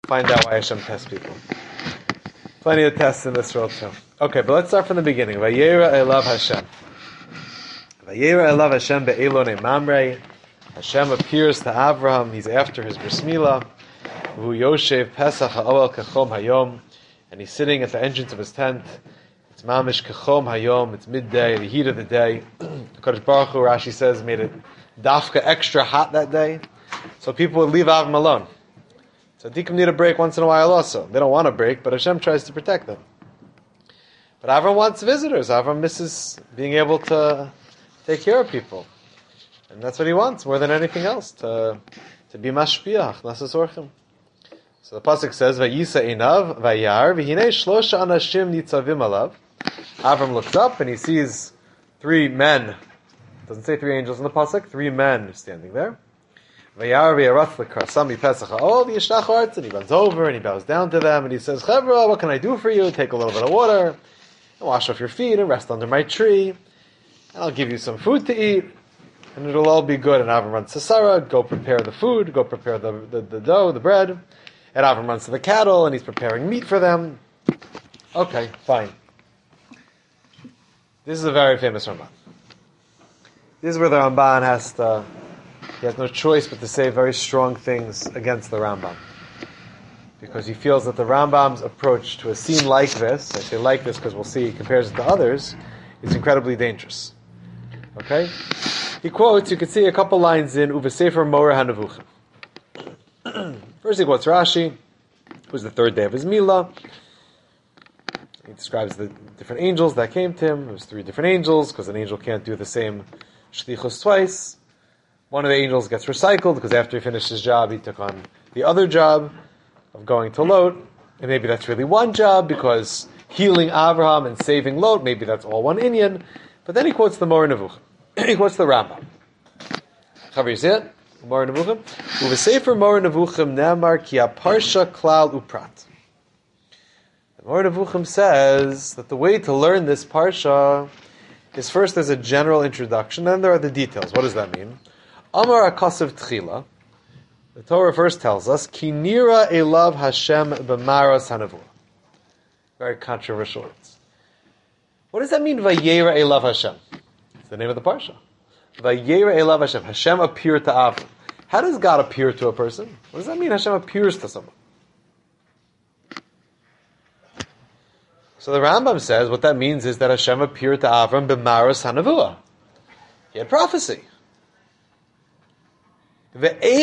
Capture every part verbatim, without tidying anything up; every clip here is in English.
find out why Hashem tests people. Plenty of tests in this world too. Okay, but let's start from the beginning. Vayera elav Hashem. Vayera elav Hashem be'elone mamre. Hashem appears to Avraham. He's after his bris milah. V'hu yoshev pesach ha'oel kechom hayom. And he's sitting at the entrance of his tent. It's mamish kechom hayom. It's midday, the heat of the day. HaKadosh Baruch Hu, Rashi says, made it dafka extra hot that day. So people would leave Avram alone. So Tzaddikim need a break once in a while also. They don't want a break, but Hashem tries to protect them. But Avram wants visitors. Avram misses being able to take care of people. And that's what he wants more than anything else, to, to be mashpiach, nasas orchim. So the pasuk says, Vayisa einav, vayar, v'hinei shlosha anashim nitzavim alav. Avram looks up and he sees three men. It doesn't say three angels in the pasuk, three men standing there. Vayar v'yarath l'karsami pesach ha'ol v'yishnach artz, and he runs over and he bows down to them and he says, Chevra, what can I do for you? Take a little bit of water and wash off your feet and rest under my tree, and I'll give you some food to eat, and it'll all be good. And Avram runs to Sarah, go prepare the food, go prepare the, the, the dough, the bread, and Avram runs to the cattle and he's preparing meat for them. Okay, fine. This is a very famous Ramban. This is where the Ramban has to, he has no choice but to say very strong things against the Rambam. Because he feels that the Rambam's approach to a scene like this, I say like this because we'll see he compares it to others, is incredibly dangerous. Okay? He quotes, you can see a couple lines in Uva Sefer Moreh HaNevuchim. First he quotes Rashi. It was the third day of his Milah. He describes the different angels that came to him. It was three different angels, because an angel can't do the same shlichus twice. One of the angels gets recycled, because after he finished his job, he took on the other job of going to Lot. And maybe that's really one job, because healing Avraham and saving Lot, maybe that's all one inyan. But then he quotes the Moreh Nevuchim. He quotes the Rambam. Chaver, you see it? Moreh Nevuchim. Uvesefer Moreh Nevuchim ne'amar ki aparsha klal uprat. The Moreh Nevuchim says that the way to learn this parsha is first there's a general introduction, then there are the details. What does that mean? Amar akasav tchila. The Torah first tells us, Ki nira elav Hashem b'maras hanavua. Very controversial words. What does that mean, Vayera elav Hashem? It's the name of the parsha. Vayera elav Hashem. Hashem appeared to Avram. How does God appear to a person? What does that mean, Hashem appears to someone? So the Rambam says what that means is that Hashem appeared to Avram b'maras hanavua. He had prophecy. And then the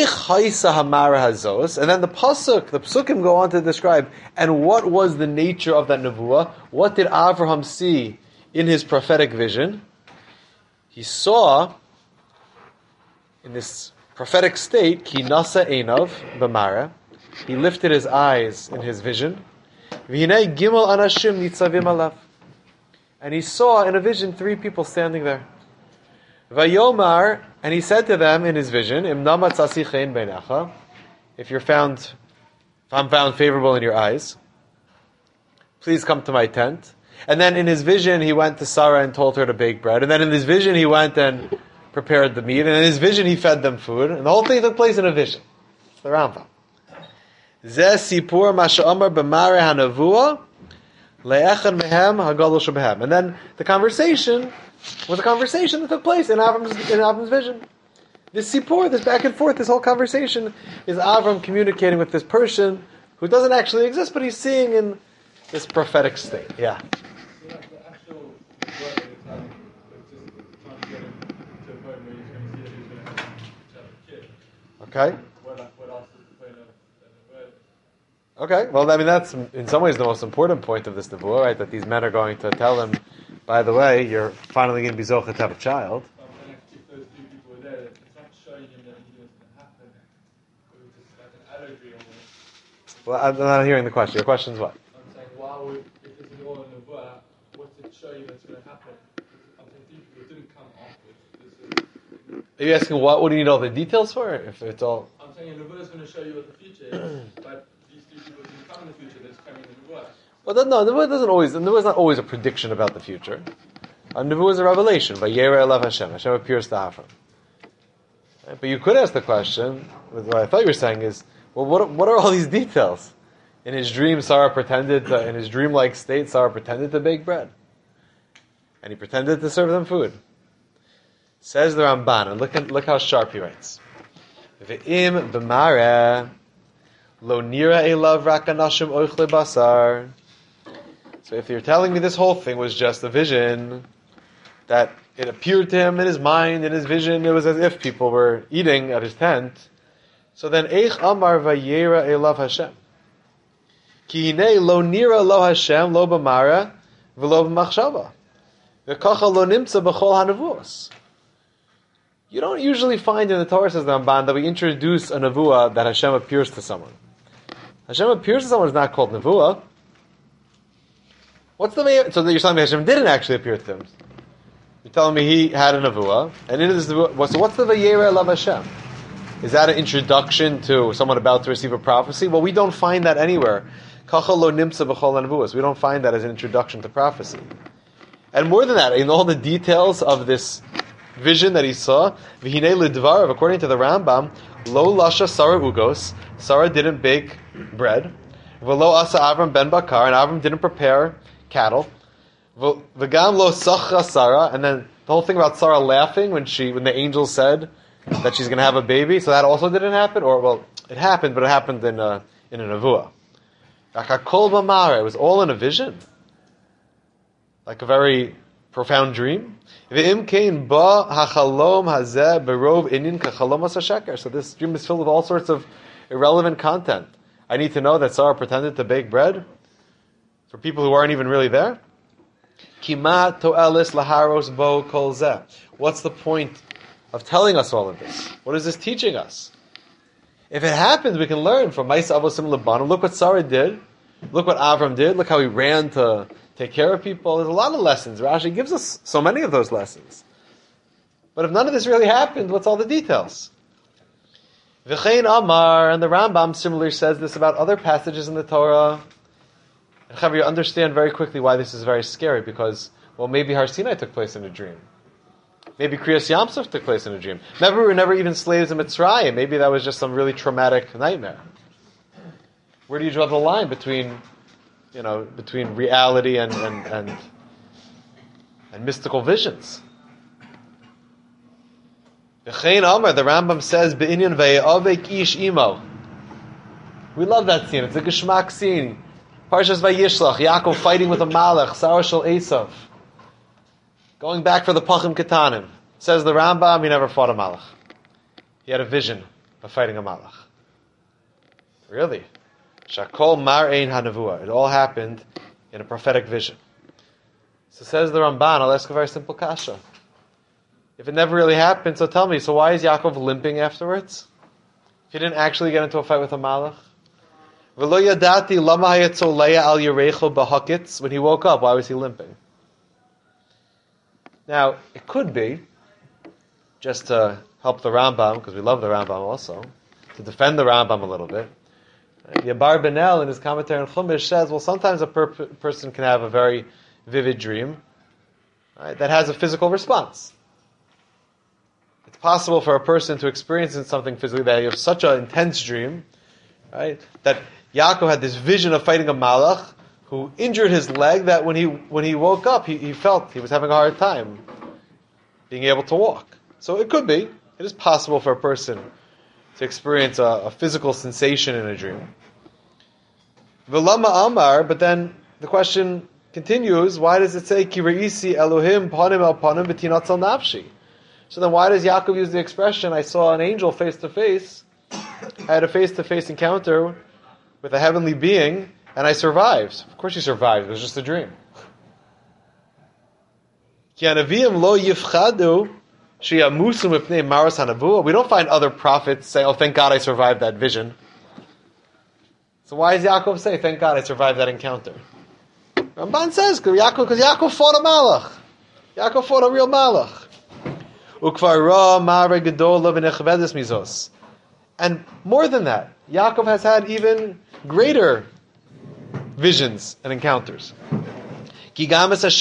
pasuk, the psukim go on to describe, and what was the nature of that nevuah? What did Avraham see in his prophetic vision? He saw, in this prophetic state, ki nasa einav b'mara, he lifted his eyes in his vision, v'hinei gimel anashim nitzavim alav, and he saw in a vision three people standing there. Vayomar, and he said to them in his vision, Im namatzasi chen beinecha, if you're found, if I'm found favorable in your eyes, please come to my tent. And then in his vision, he went to Sarah and told her to bake bread. And then in his vision, he went and prepared the meat. And in his vision, he fed them food. And the whole thing took place in a vision. It's the Rambam. Zeh sipur masha'amar b'mareh hanavua le'echad mehem hagadol shebehem. And then the conversation was a conversation that took place in Avram's, in Avram's vision. This sipur, this back and forth, this whole conversation is Avram communicating with this person who doesn't actually exist, but he's seeing in this prophetic state. Yeah. Okay. Okay. Well, I mean, that's in some ways the most important point of this nevuah, right? That these men are going to tell him, by the way, you're finally going to be zocheh to have a child. Well, I'm not hearing the question. Your question is what? I'm saying, why would, if it's an oil nevuah, what's it show you that's going to happen? I'm saying it didn't come afterwards. Are you asking what? What do you need all the details for? If it's all. I'm saying a nevuah is going to show you what the future is, but these two people didn't come in the future. They're just coming in the nevuah. Well, no, nevuah doesn't always. Nevuah is not always a prediction about the future. A nevuah is a revelation. Vayera elav Hashem. Hashem appears to Avram. Right? But you could ask the question. What I thought you were saying is, well, what what are all these details? In his dream, Sarah pretended to, in his dreamlike state, Sarah pretended to bake bread. And he pretended to serve them food. Says the Ramban, and look, at, look how sharp he writes. Ve'im b'mareh lo nira elav rak anashim oichle basar. So if you're telling me this whole thing was just a vision, that it appeared to him in his mind, in his vision, it was as if people were eating at his tent, so then eich amar vayera elav Hashem. Ki hinei lo nira lo Hashem lo b'mareh v'lo b'machshava. V'kacha lo nimtza b'chol hanavus. You don't usually find in the Torah, says the Ramban, that we introduce a nevuah that Hashem appears to someone. Hashem appears to someone is not called nevuah. What's the way? So you're telling me Hashem didn't actually appear to him. You're telling me he had a nevuah, and in this nevuah, so what's the vayera elav Hashem? Is that an introduction to someone about to receive a prophecy? Well, we don't find that anywhere. Kacha lo nimtza b'chol nevuos. We don't find that as an introduction to prophecy. And more than that, in all the details of this vision that he saw, v'hinei lidvarav, according to the Rambam, lo lasha Sarah ugos, Sarah didn't bake bread, v'lo asa Avram ben bakar, and Avram didn't prepare cattle, v'gam lo sacha Sarah, and then the whole thing about Sarah laughing when she, when the angel said that she's going to have a baby, so that also didn't happen, or well, it happened, but it happened in a, in a nevuah. Kol b'mareh, it was all in a vision, like a very profound dream. So this dream is filled with all sorts of irrelevant content. I need to know that Sarah pretended to bake bread for people who aren't even really there. What's the point of telling us all of this? What is this teaching us? If it happens, we can learn from Ma'aseh Avosim Lebanim. Look what Sarah did. Look what Avram did. Look how he ran to take care of people. There's a lot of lessons. Rashi gives us so many of those lessons. But if none of this really happened, what's all the details? V'chein Amar, and the Rambam similarly says this about other passages in the Torah. And Chaver, you understand very quickly why this is very scary, because, well, maybe Har Sinai took place in a dream. Maybe Kriyas Yamsuf took place in a dream. Maybe we were never even slaves in Mitzrayim. Maybe that was just some really traumatic nightmare. Where do you draw the line between, you know, between reality and and and, and mystical visions? V'chein Amar, the Rambam says, Be'inyan ve'avek ish imo. We love that scene. It's a geschmack scene. Parshas Vayishlach, Yaakov fighting with a malach, Sarah shel Esav. Going back for the Pachim Ketanim. Says the Rambam, he never fought a malach. He had a vision of fighting a malach. Really? Shakol mar ein hanavua. It all happened in a prophetic vision. So says the Ramban, I'll ask a very simple kasha. If it never really happened, so tell me, so why is Yaakov limping afterwards? If he didn't actually get into a fight with a malach? V'lo yadati lama hayetzo leia al yerecho b'hakitz. When he woke up, why was he limping? Now, it could be, just to help the Rambam, because we love the Rambam also, to defend the Rambam a little bit. The Abarbanel in his commentary on Chumash says, well, sometimes a per- person can have a very vivid dream, right, that has a physical response. It's possible for a person to experience something physically, that you have such an intense dream, right, that Yaakov had this vision of fighting a malach who injured his leg, that when he when he woke up, he, he felt he was having a hard time being able to walk. So it could be, it is possible for a person to experience a, a physical sensation in a dream. V'lama Amar, but then the question continues, why does it say, Ki re'isi Elohim panim el panim v'tinatzal nafshi? So then why does Yaakov use the expression, I saw an angel face to face, I had a face to face encounter with a heavenly being, and I survived. Of course he survived, it was just a dream. Ki hanavim lo yifchadu sheyamusu mipnei maras hanavua. We don't find other prophets say, oh, thank God I survived that vision. So why does Yaakov say, thank God I survived that encounter? Ramban says, because Yaakov, because Yaakov fought a malach. Yaakov fought a real malach. Ukvar ra mare gedola v'nechvedes mizos. And more than that, Yaakov has had even greater visions and encounters. What about the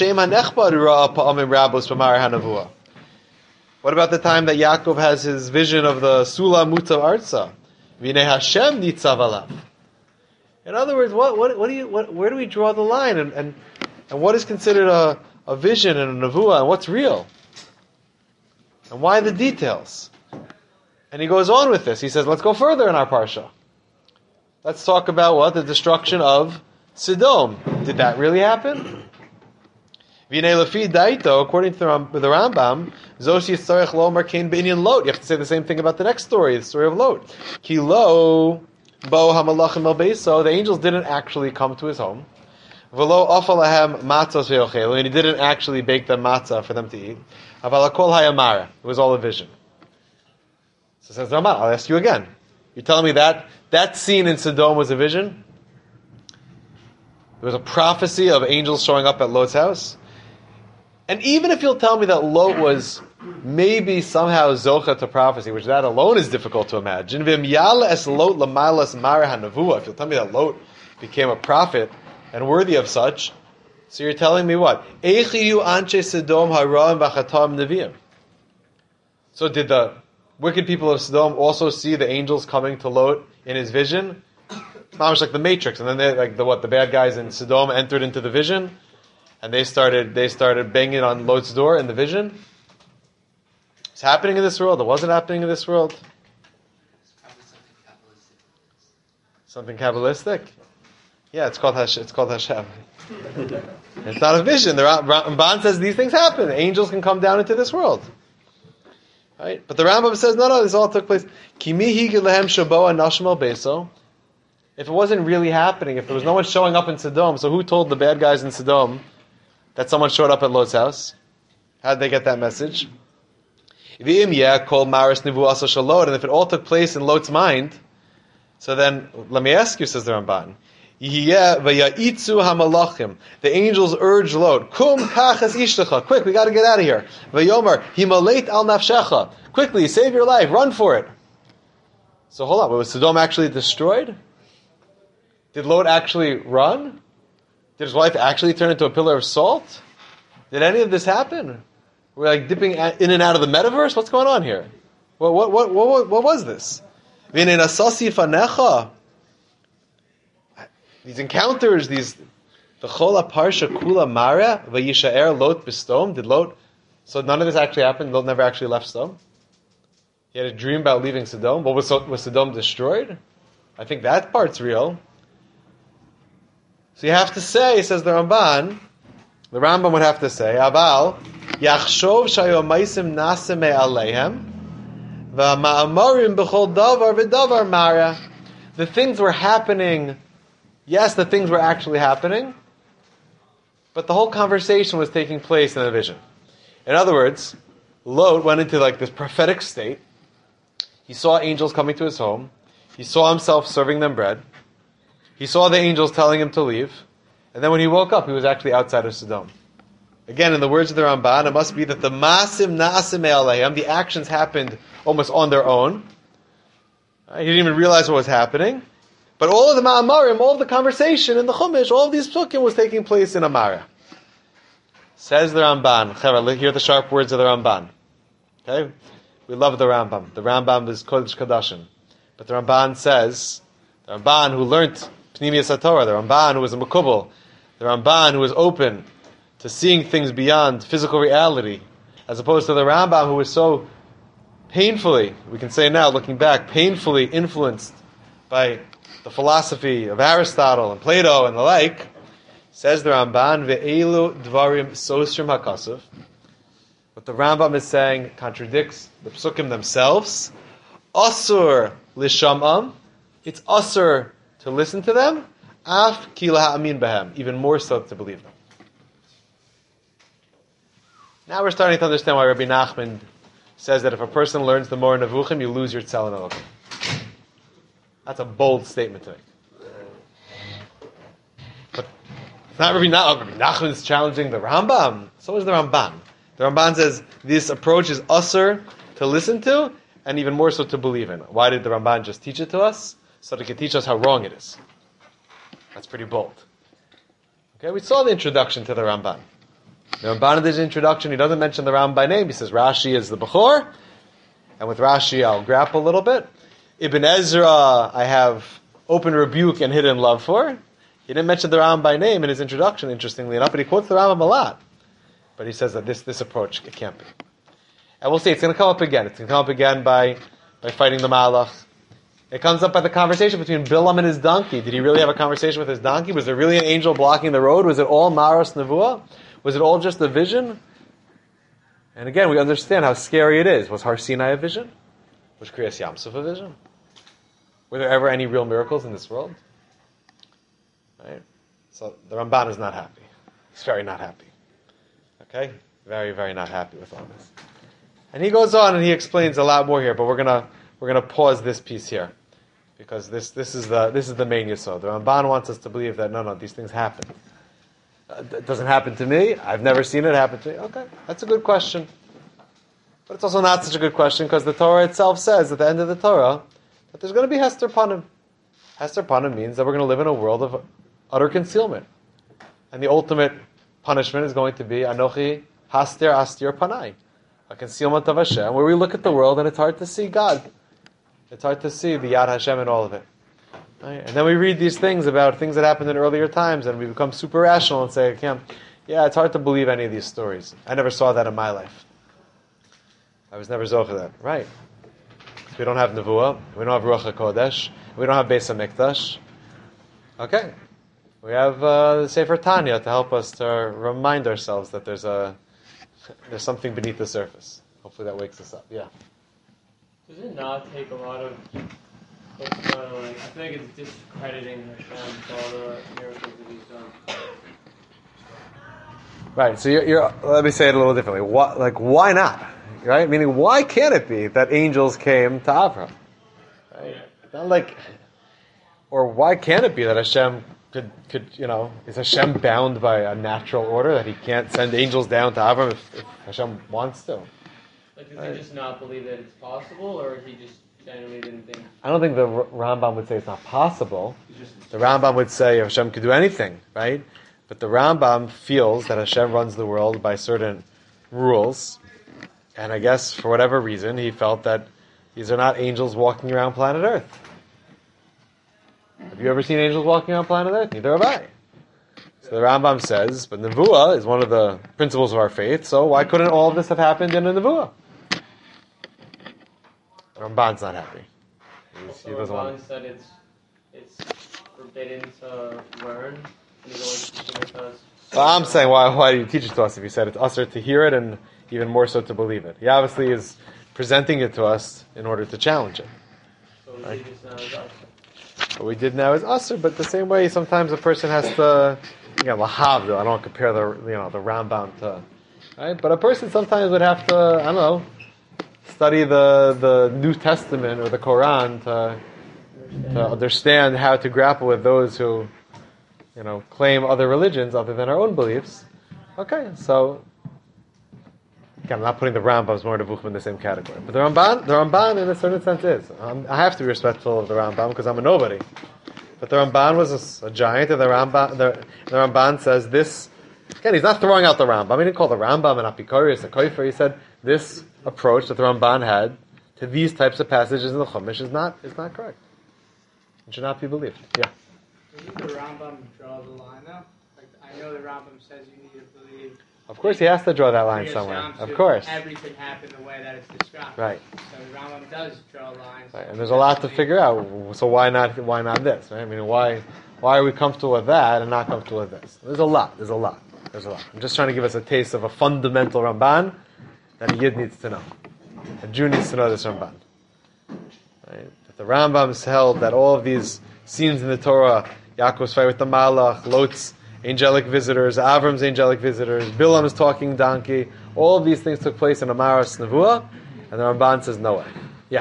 time that Yaakov has his vision of the Sula Mutav Arza? V'nei Hashem nitzav alav. In other words, what, what, what do you, what, where do we draw the line, and, and, and what is considered a, a vision and a nevuah, and what's real? And why the details? And he goes on with this. He says, let's go further in our parsha. Let's talk about what? The destruction of Sodom. Did that really happen? V'nei lefi daito, according to the, Ram, the Rambam, Zoshi Yitzarech Lomar Kain B'inyan Lot. You have to say the same thing about the next story, the story of Lot. Ki lo bo hamalachim el beiso. The angels didn't actually come to his home. V'lo afalahem matzos v'yochelu, and he didn't actually bake them matzah for them to eat. Aval hakol hayamara. It was all a vision. So says Rambam, I'll ask you again. You're telling me that that scene in Sodom was a vision? There was a prophecy of angels showing up at Lot's house? And even if you'll tell me that Lot was maybe somehow zocha to prophecy, which that alone is difficult to imagine, if you'll tell me that Lot became a prophet and worthy of such, so you're telling me what? So did the wicked people of Sodom also see the angels coming to Lot in his vision? It's not much like the Matrix, and then they, like the what the bad guys in Sodom entered into the vision, and they started they started banging on Lot's door in the vision. It's happening in this world. It wasn't happening in this world. Something Kabbalistic? Yeah, it's called Hash, it's called Hashem. It's not a vision. The Ramban says these things happen. Angels can come down into this world. Right? But the Rambam says, no, no, this all took place. If it wasn't really happening, if there was no one showing up in Sodom, so who told the bad guys in Sodom that someone showed up at Lot's house? How did they get that message? And if it all took place in Lot's mind, so then, let me ask you, says the Ramban, the angels urge Lot, Kum kachas ishtecha, quick, we got to get out of here. Vayomer, himaleit al nafshecha, quickly, save your life, run for it. So hold on, was Sodom actually destroyed? Did Lot actually run? Did his wife actually turn into a pillar of salt? Did any of this happen? We're like dipping in and out of the metaverse? What's going on here? Well, what, what, what, what was this? These encounters, these the chola parsha kula mara vayishaer Lot b'Sodom. Did Lot? So none of this actually happened. Lot never actually left Sodom. He had a dream about leaving Sodom. But was was Sodom destroyed? I think that part's real. So you have to say, says the Ramban, the Rambam would have to say, Aval yachshov shayomaisim naseme aleihem v'ma'amarim b'chol davar v'davar mara. The things were happening. Yes, the things were actually happening, but the whole conversation was taking place in a vision. In other words, Lot went into like this prophetic state. He saw angels coming to his home. He saw himself serving them bread. He saw the angels telling him to leave. And then when he woke up, he was actually outside of Sodom. Again, in the words of the Ramban, it must be that the masim na'asim alayhim, the actions happened almost on their own. He didn't even realize what was happening. But all of the ma'amarim, all of the conversation in the Chumash, all of these psukim was taking place in Amara. Says the Ramban. Chevra, hear the sharp words of the Ramban. Okay? We love the Rambam. The Rambam is Kodesh Kadashim. But the Ramban says, the Ramban who learned Pnimiyas HaTorah, the Ramban who was a Mekubal, the Ramban who was open to seeing things beyond physical reality, as opposed to the Rambam who was so painfully, we can say now, looking back, painfully influenced by the philosophy of Aristotle and Plato and the like. Says the Ramban, Ve'elu dvarim sosrim hakasuf. What the Rambam is saying contradicts the psukim themselves. Asur lishamam. It's asur to listen to them. Af ki laha'amin behem. Even more so to believe them. Now we're starting to understand why Rabbi Nachman says that if a person learns the more Nevuchim, you lose your Tzel Elokim. That's a bold statement to make. But it's not Rabbi Nachman. Rabbi Nachman is challenging the Rambam. So is the Ramban. The Ramban says this approach is usher to listen to, and even more so to believe in. Why did the Ramban just teach it to us? So that he could teach us how wrong it is. That's pretty bold. Okay, we saw the introduction to the Ramban. The Ramban in his introduction, he doesn't mention the Ram by name. He says Rashi is the Bechor, and with Rashi I'll grapple a little bit. Ibn Ezra, I have open rebuke and hidden love for. He didn't mention the Rambam by name in his introduction, interestingly enough, but he quotes the Rambam a lot. But he says that this, this approach, it can't be. And we'll see, it's going to come up again. It's going to come up again by, by fighting the Malach. It comes up by the conversation between Bilam and his donkey. Did he really have a conversation with his donkey? Was there really an angel blocking the road? Was it all Maros Nevuah? Was it all just a vision? And again, we understand how scary it is. Was Har Sinai a vision? Was Kriyas Yamsuf a vision? Were there ever any real miracles in this world? Right? So the Ramban is not happy. He's very not happy. Okay? Very, very not happy with all this. And he goes on and he explains a lot more here, but we're gonna we're gonna pause this piece here. Because this this is the this is the main yesod. The Ramban wants us to believe that no, no, these things happen. Uh, it doesn't happen to me. I've never seen it happen to me. Okay, that's a good question. But it's also not such a good question because the Torah itself says at the end of the Torah that there's going to be Hester Panim. Hester Panim means that we're going to live in a world of utter concealment. And the ultimate punishment is going to be Anochi Haster Astir Panai, a concealment of Hashem, where we look at the world and it's hard to see God. It's hard to see the Yad Hashem in all of it. Right? And then we read these things about things that happened in earlier times and we become super rational and say, okay, yeah, it's hard to believe any of these stories. I never saw that in my life. I was never zoch of that. Right. We don't have Nevuah. We don't have Ruach HaKodesh. We don't have Beis HaMikdash. Okay. We have uh, the Sefer Tanya to help us to remind ourselves that there's a there's something beneath the surface. Hopefully that wakes us up. Yeah. Does it not take a lot of, it's kind of like, I think it's discrediting Hashem for all the miracles that he's done. Right, so you're, you're, let me say it a little differently. Why, like, why not? Right? Meaning, why can't it be that angels came to Avraham? Right? Not like, or why can't it be that Hashem could, could, you know, is Hashem bound by a natural order that he can't send angels down to Avraham if, if Hashem wants to? Like, does he just not believe that it's possible, or he just genuinely didn't think? I don't think the Rambam would say it's not possible. The Rambam would say Hashem could do anything, right? But the Rambam feels that Hashem runs the world by certain rules, and I guess for whatever reason he felt that these are not angels walking around planet Earth. Have you ever seen angels walking around planet Earth? Neither have I. So the Rambam says, but Nevuah is one of the principles of our faith, so why couldn't all of this have happened in a Nevuah? Ramban's not happy. He's, So he doesn't Ramban want said it's it's forbidden to learn, and he's always teaching it to us. Well, I'm saying, why, why do you teach it to us if you said it's usher to hear it and even more so to believe it? He obviously is presenting it to us in order to challenge it. So we Right. did this now as us. What we did now is usher, but the same way sometimes a person has to, you know, lahavdil. I don't want to compare the, you know, the Rambam to, right? But a person sometimes would have to, I don't know, study the, the New Testament or the Quran to, to understand how to grapple with those who, you know, claim other religions other than our own beliefs. Okay, so again, I'm not putting the Rambam's more Nevuchim in the same category, but the Ramban, the Ramban in a certain sense is. Um, I have to be respectful of the Rambam because I'm a nobody. But the Ramban was a, a giant, and the Ramban, the, the Ramban says this. Again, he's not throwing out the Rambam. He didn't call the Rambam an Apikorius, a Koifer. He said this approach that the Ramban had to these types of passages in the Chumash is not is not correct. It should not be believed. Yeah. Doesn't the Rambam draw the line though? Like, I know the Rambam says you need to believe. Of course, he has to draw that line Kriyas somewhere. Yamsuf, Of course. everything happened the way that it's described. Right. So the Rambam does draw lines. Right. And there's a lot to figure out. So why not? Why not this? Right? I mean, why? Why are we comfortable with that and not comfortable with this? There's a lot. There's a lot. There's a lot. I'm just trying to give us a taste of a fundamental Ramban that a Yid needs to know. A Jew needs to know this Ramban. Right? That the Rambam's held that all of these scenes in the Torah, Yaakov's fight with the Malach, Lot's angelic visitors, Avram's angelic visitors, Bilam's talking donkey, all of these things took place in Amaras Nevuah, and the Ramban says no way. Yeah.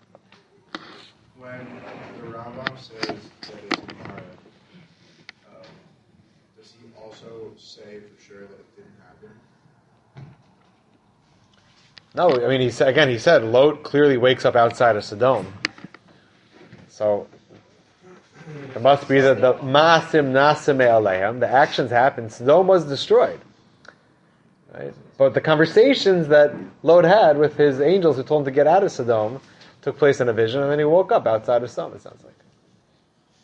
When the Rambam says that it's Gemara, um, does he also say for sure that it didn't happen? No, I mean, he said, again, he said Lot clearly wakes up outside of Sodom. So, it must be that the Maasim Nasim Aleim, the actions happened, Sodom was destroyed. Right? But the conversations that Lot had with his angels who told him to get out of Sodom took place in a vision, and then he woke up outside of Sodom, it sounds like.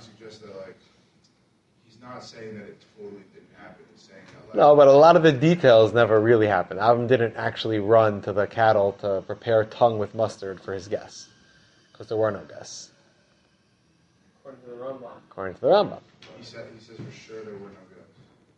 to suggest that, like, he's not saying that it totally didn't happen. He's saying that, like, No, but a lot of the details never really happened. Avram didn't actually run to the cattle to prepare tongue with mustard for his guests, because there were no guests, According to the Rambam. according to the Rambam. he said he says for sure there were no guests.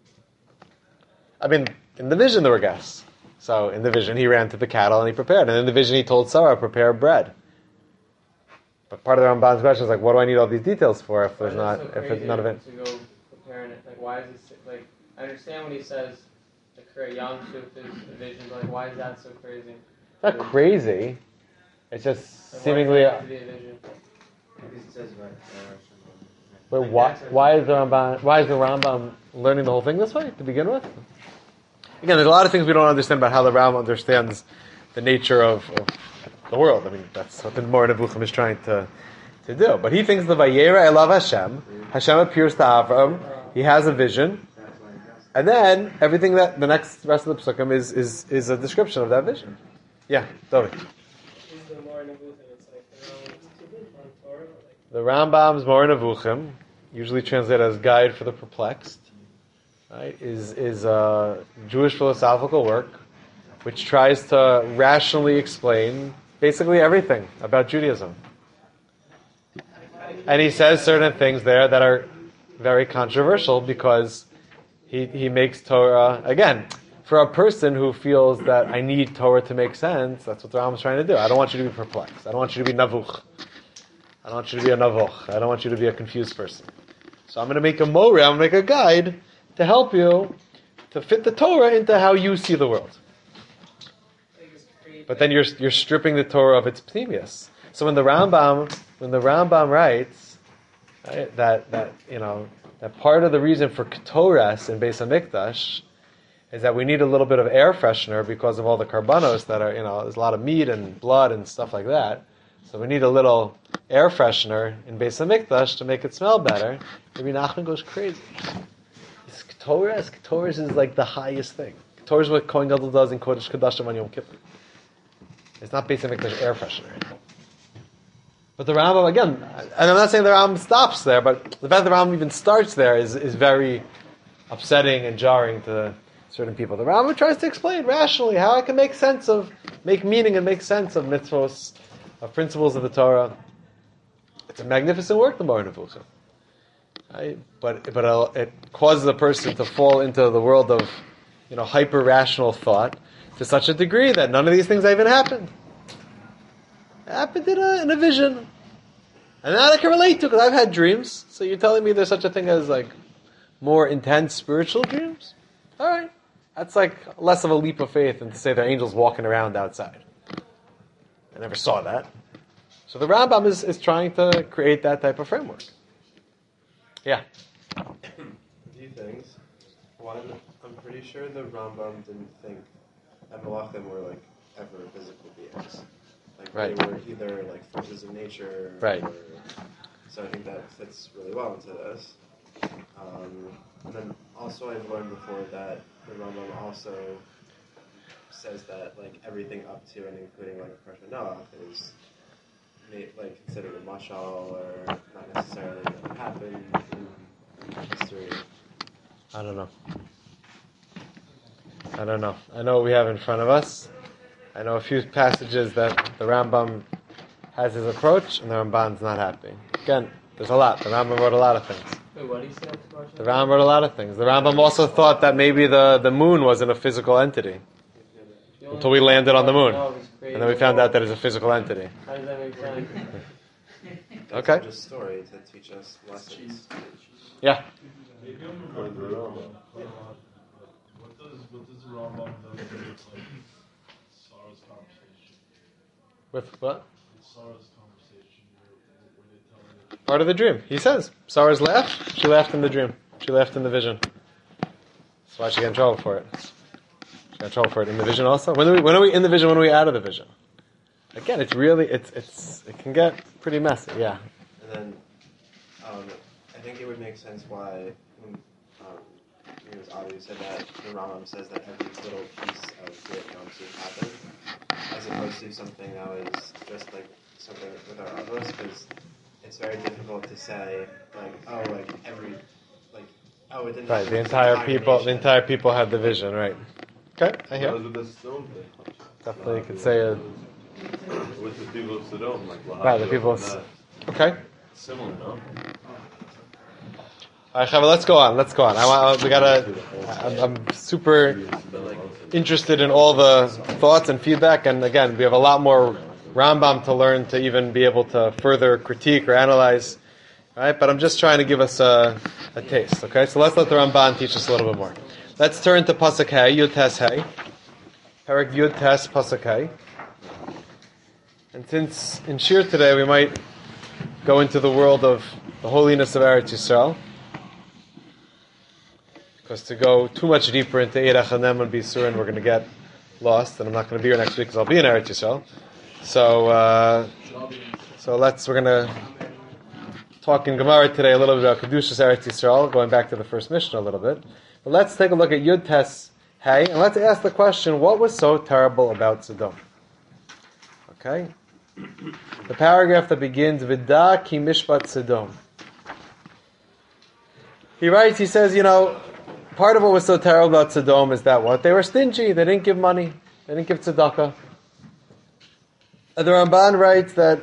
I mean, in the vision there were guests. So in the vision he ran to the cattle and he prepared. And in the vision he told Sarah, prepare bread. But part of the Ramban's question is like, what do I need all these details for if there's Why not, is it so if it's crazy none of it? To go preparing it, like why is it like? I understand when he says the Kriya Yam Suf is a vision, but like why is that so crazy? It's not crazy. It's just Like, seemingly. why does it have to be a vision? Because it says right. Uh, But why, why is the Rambam? Why is the Rambam learning the whole thing this way to begin with? Again, there's a lot of things we don't understand about how the Rambam understands the nature of, of the world. I mean, that's what the Mor Nevuchim is trying to, to do. But he thinks the Vayera Elav Hashem. Hashem appears to Avram. He has a vision, and then everything that the next rest of the psukim is is is a description of that vision. Yeah, David. Is the Mor Nevuchim, it's like the Rambam's on Torah, like The Rambam's Mor Nevuchim, usually translated as Guide for the Perplexed, right, is is a Jewish philosophical work which tries to rationally explain basically everything about Judaism. And he says certain things there that are very controversial because he he makes Torah, again, for a person who feels that I need Torah to make sense, that's what the Rambam's trying to do. I don't want you to be perplexed. I don't want you to be navuch. I don't want you to be a navuch. I don't want you to be a confused person. So I'm going to make a moreh, I'm going to make a guide to help you to fit the Torah into how you see the world. But then you're you're stripping the Torah of its pnimius. So when the Rambam when the Rambam writes, right, that that you know that part of the reason for Ketores in Beis Hamikdash is that we need a little bit of air freshener because of all the karbanos that are, you know, there's a lot of meat and blood and stuff like that. So we need a little air freshener in Beis Hamikdash to make it smell better. Rabbi Nachman goes crazy. It's Ketores. Ketores is like the highest thing. Ketores is what Kohen Gadol does in Kodesh Kodashim on Yom Kippur. It's not Beis Hamikdash air freshener. But the Rambam, again, and I'm not saying the Rambam stops there, but the fact that the Rambam even starts there is, is very upsetting and jarring to certain people. The Rambam tries to explain rationally how I can make sense of, make meaning and make sense of mitzvos, of principles of the Torah. It's a magnificent work, the Mor Nevuchim. Right? But but it causes a person to fall into the world of, you know, hyper rational thought to such a degree that none of these things even happened. It happened in a, in a vision. And that I can relate to because I've had dreams. So you're telling me there's such a thing as like more intense spiritual dreams? All right. That's like less of a leap of faith than to say there are angels walking around outside. I never saw that. So the Rambam is, is trying to create that type of framework. Yeah. A few things. One, I'm pretty sure the Rambam didn't think that Malachim were like ever physical beings. Like Right. they were either like forces of nature. Right. Or, so I think that fits really well into this. Um, and then also I've learned before that the Rambam also says that like everything up to and including like Parshat Noach is made, like considered a mashal or not necessarily what happened in history. I don't know. I don't know. I know what we have in front of us. I know a few passages that the Rambam has his approach and the Ramban's not happy. Again, there's a lot. The Rambam wrote a lot of things. Wait, what did he say on the question? The Rambam wrote a lot of things. The Rambam also thought that maybe the, the moon wasn't a physical entity until we landed on the moon. And then we found out that it's a physical entity. How does that make sense? That's Okay. just story to teach us lessons. Yeah. Maybe I'm remembering the Rambam. What does what does the Rambam do with like Sarah's conversation? With what? With Sarah's conversation, where, where they tell me that Part of the dream. He says, Sarah's laughed. She laughed in the dream. She laughed in the vision. That's why she got in trouble for it. She got in trouble for it in the vision also. When are we, when are we in the vision? When are we out of the vision? Again, it's really, it's, it's, it can get pretty messy, yeah. And then um, I think it would make sense why when um, it was obvious said that the Rambam says that every little piece of Kriyat Yam Suf happened, as opposed to something that was just like something with our avos, because it's very difficult to say like oh, like every, like oh, it didn't. Right, happen the to entire people, the nation. entire people had the vision, right? Okay, I hear. What was with the stone thing? Definitely, you could say it. With the people of Sodom, like Lahab, Right, the people of- and that. Okay. Similar, no? All right, Chava, let's go on. Let's go on. I want. We gotta. I'm, I'm super interested in all the thoughts and feedback, and again, we have a lot more Rambam to learn to even be able to further critique or analyze. All right, but I'm just trying to give us a, a taste. Okay, so let's let the Ramban teach us a little bit more. Let's turn to Pasuk Hey, Yud Tes Hey, Perek Yud Tes Pasuk Hey. And since in Shir today we might go into the world of the holiness of Eretz Yisrael, because to go too much deeper into Eirach Hanem and Bisurin, we're going to get lost, and I'm not going to be here next week because I'll be in Eretz Yisrael. So, uh, so let's we're going to talk in Gemara today a little bit about Kedushas Eretz Yisrael, going back to the first Mishnah a little bit. But let's take a look at Yud Tes Hey, and let's ask the question: what was so terrible about Sodom? Okay, the paragraph that begins Vida ki mishpat Sodom. He writes, he says, you know, part of what was so terrible about Sodom is that what? They were stingy. They didn't give money. They didn't give tzedakah. And the Ramban writes that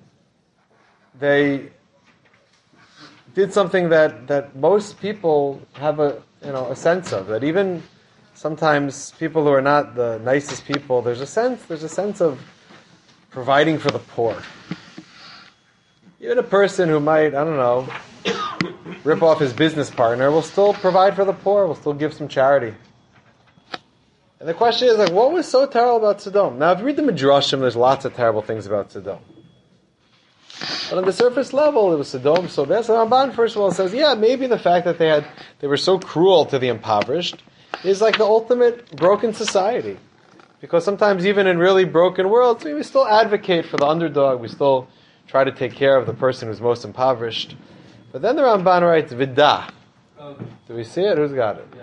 they did something that, that most people have a you know a sense of. That even sometimes people who are not the nicest people, there's a sense there's a sense of providing for the poor. Even a person who might, I don't know, rip off his business partner will still provide for the poor, will still give some charity. And the question is, like, what was so terrible about Sodom? Now, if you read the Midrashim, there's lots of terrible things about Sodom. But on the surface level, it was Sodom so bad. So Ramban, first of all, says, yeah, maybe the fact that they had they were so cruel to the impoverished is like the ultimate broken society. Because sometimes even in really broken worlds, we still advocate for the underdog. We still try to take care of the person who's most impoverished. But then the Ramban writes, Vida. Do we see it? Who's got it?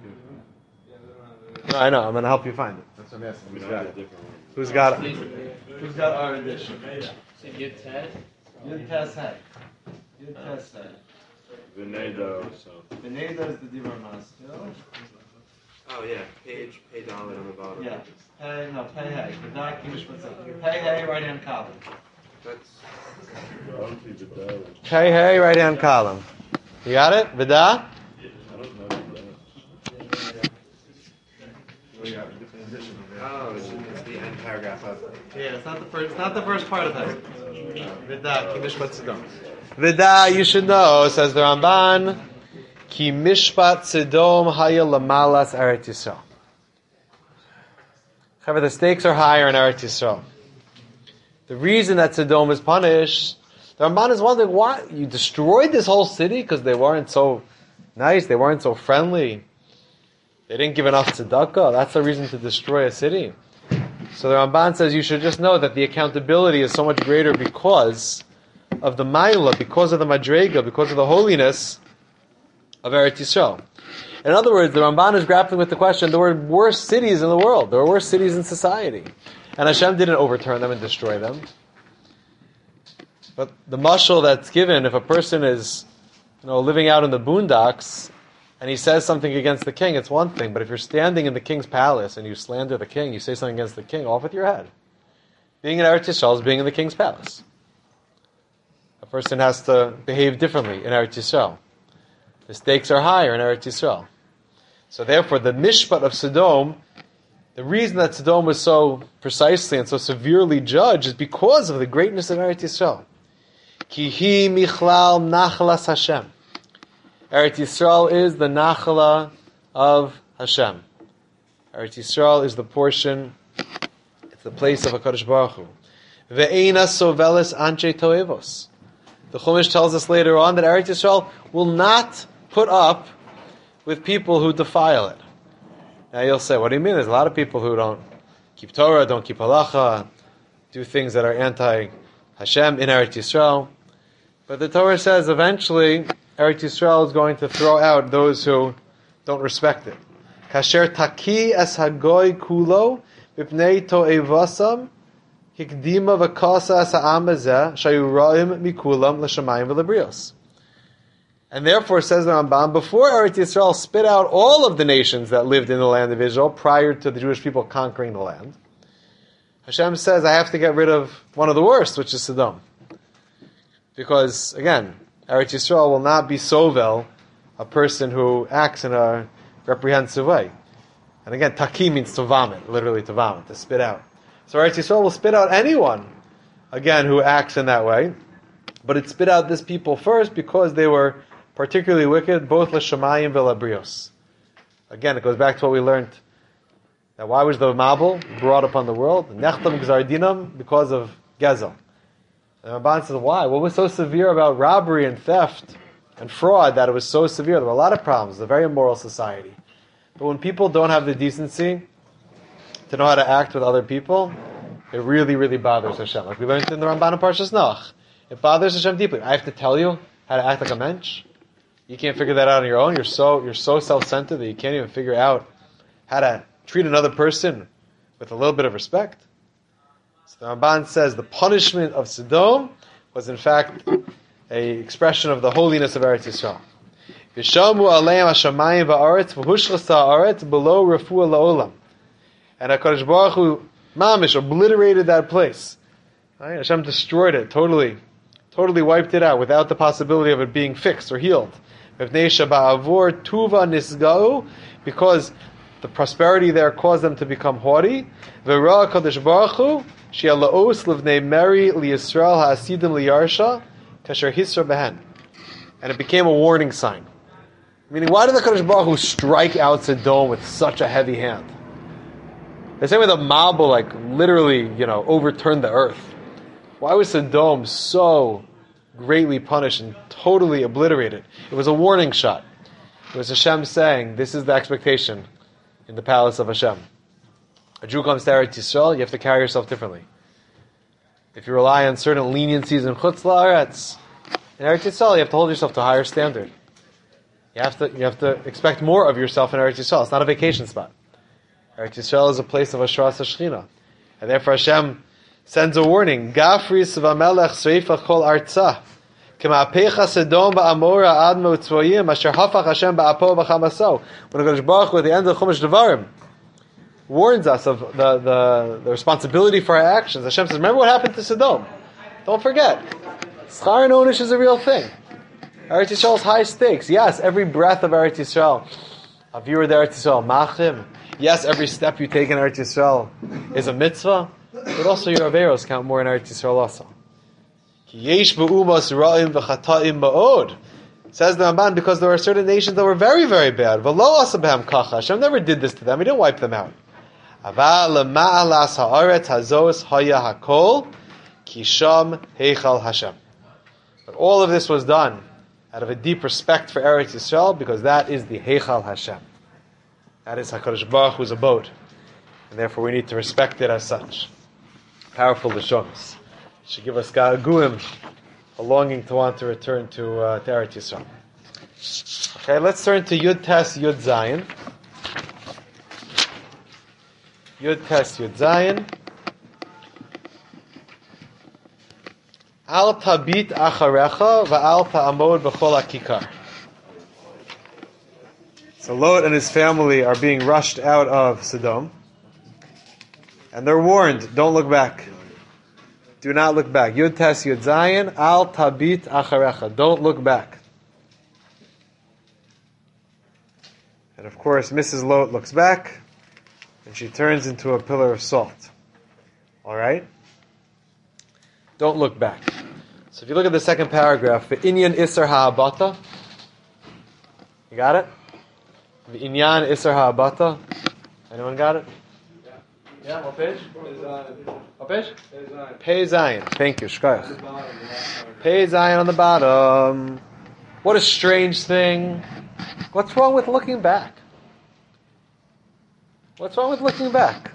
No, I know. I'm going to help you find it. That's what I'm asking. Who's got it? Who's got it? Who's got our edition? So Yud Tes? Yud Tes Hey. Yud Tes Hey. Venedo, so. Venedo is the Divrei Maskil. Oh yeah, page page on it on the bottom. Yeah. Hey, no, Pei Hey. Vida ki mishpat Sodom. Pei Hey, right hand column. That's Pei Hey, right hand column. You got it? Vida? I don't know that. oh, it's, it's the end paragraph of it. Yeah, it's not the first. It's not the first part of it. Vida ki mishpat Sodom. Vida, you should know, says the Ramban, ki mishpat Sodom haya lamalas Eretz Yisrael. However, the stakes are higher in Eretz Yisrael. The reason that Sodom is punished, the Ramban is wondering why you destroyed this whole city because they weren't so nice, they weren't so friendly. They didn't give enough tzedakah. That's the reason to destroy a city. So the Ramban says you should just know that the accountability is so much greater because of the Ma'ila, because of the Madrega, because of the holiness of Eretz Yisrael. In other words, the Ramban is grappling with the question, there were worse cities in the world. There were worse cities in society. And Hashem didn't overturn them and destroy them. But the mashal that's given, if a person is you know, living out in the boondocks, and he says something against the king, it's one thing. But if you're standing in the king's palace and you slander the king, you say something against the king, off with your head. Being in Eretz Yisrael is being in the king's palace. A person has to behave differently in Eretz Yisrael. The stakes are higher in Eretz Yisrael. So therefore, the mishpat of Sodom, the reason that Sodom was so precisely and so severely judged is because of the greatness of Eretz Yisrael. Ki hi michlal nachlas Hashem. Eretz Yisrael is the nachala of Hashem. Eretz Yisrael is the portion, it's the place of HaKadosh Baruch Hu. Ve'ena sovelis anche toevos. The Chumash tells us later on that Eretz Yisrael will not put up with people who defile it. Now you'll say, what do you mean? There's a lot of people who don't keep Torah, don't keep halacha, do things that are anti-Hashem in Eretz Yisrael. But the Torah says eventually Eretz Yisrael is going to throw out those who don't respect it. Kasher taki es hagoy kulo b'pnei to'evasam hikdima v'kasa es ha'am bezeh shayu ra'im mikulam l'shamayim v'lebrios. And therefore, says the Rambam, before Eretz Yisrael spit out all of the nations that lived in the land of Israel prior to the Jewish people conquering the land, Hashem says, I have to get rid of one of the worst, which is Sodom. Because, again, Eretz Yisrael will not be sovel, a person who acts in a reprehensive way. And again, taki means to vomit, literally to vomit, to spit out. So Eretz Yisrael will spit out anyone, again, who acts in that way. But it spit out this people first because they were particularly wicked, both l'shamayim v'labrios. Again, it goes back to what we learned. Now, why was the Mabul brought upon the world? Nechtam gzar dinam, because of Gezel. And Ramban says, why? What was so severe about robbery and theft and fraud that it was so severe? There were a lot of problems. It's a very immoral society. But when people don't have the decency to know how to act with other people, it really, really bothers Hashem. Like we learned in the Ramban and Parshas Noach. It bothers Hashem deeply. I have to tell you how to act like a mensch? You can't figure that out on your own. You're so you're so self-centered that you can't even figure out how to treat another person with a little bit of respect. So the Ramban says the punishment of Sodom was in fact a expression of the holiness of Eretz Yisrael. Vishamu aleim hashamayim va'aretz v'hushchasa ha'aretz below refuah la'olam. And HaKadosh Baruch Hu mamish obliterated that place. Right? Hashem destroyed it totally, totally wiped it out without the possibility of it being fixed or healed. Because the prosperity there caused them to become haughty. And it became a warning sign. Meaning, why did the Kadosh Baruch Hu strike out Sodom with such a heavy hand? The same way the Mabul, like, literally, you know, overturned the earth. Why was Sodom so greatly punished and totally obliterated? It was a warning shot. It was Hashem saying, this is the expectation in the palace of Hashem. A Jew comes to Eretz Yisrael, you have to carry yourself differently. If you rely on certain leniencies in Chutz La'aretz, in Eretz Yisrael, you have to hold yourself to a higher standard. You have to you have to expect more of yourself in Eretz Yisrael. It's not a vacation spot. Eretz Yisrael is a place of Ashras HaShechina. And therefore Hashem sends a warning. Gafris v'amelech sreifa kol artzah. K'ma'apecha Sodom ba'amora ad mo'tzvoyim asher hafach Hashem ba'apo v'chamaso. When the Kadosh Baruch Hu at the end of Chumash Devarim warns us of the, the, the responsibility for our actions. Hashem says, remember what happened to Sodom. Don't forget. Schar and Onish is a real thing. Eretz Yisrael is high stakes. Yes, every breath of Eretz Yisrael. Avir de Eretz Yisrael, machim. Yes, every step you take in Eretz Yisrael is a mitzvah. But also your averos count more in Eretz Yisrael also. Ki yesh b'umas ra'im v'chata'im ba'od. Says the Ramban, because there are certain nations that were very, very bad. V'lo asa b'hem kacha. Hashem never did this to them. He didn't wipe them out. Aval lema'alas ha'aretz hazos haya hakol ki sham heichal Hashem. But all of this was done out of a deep respect for Eretz Yisrael, because that is the heichal Hashem. That is HaKadosh Baruch Hu's abode. And therefore we need to respect it as such. Powerful Lashonos. Should give us ga'aguim, a longing to want to return to, uh, to Eretz Yisrael. Okay, let's turn to Yud Tes Yud Zayin. Yud Tes Yud Zayin. Al tabit acharecha va'al ta'amod b'chol ha'kikar. So Lot and his family are being rushed out of Sodom. And they're warned, don't look back. Do not look back. Yud Tes Yud Zayin, Al Tabit Acharecha. Don't look back. And of course, Missus Lot looks back, and she turns into a pillar of salt. Alright? Don't look back. So if you look at the second paragraph, Inyan Isser Ha'abata. You got it? The Inyan Isser Ha'abata. Anyone got it? Yeah. Yeah, what page? Zayin. What page? Zayin. Pei Zayin. Thank you, The Shkoyach. bottom, the last part. Pei Zayin on the bottom. What a strange thing. What's wrong with looking back? What's wrong with looking back?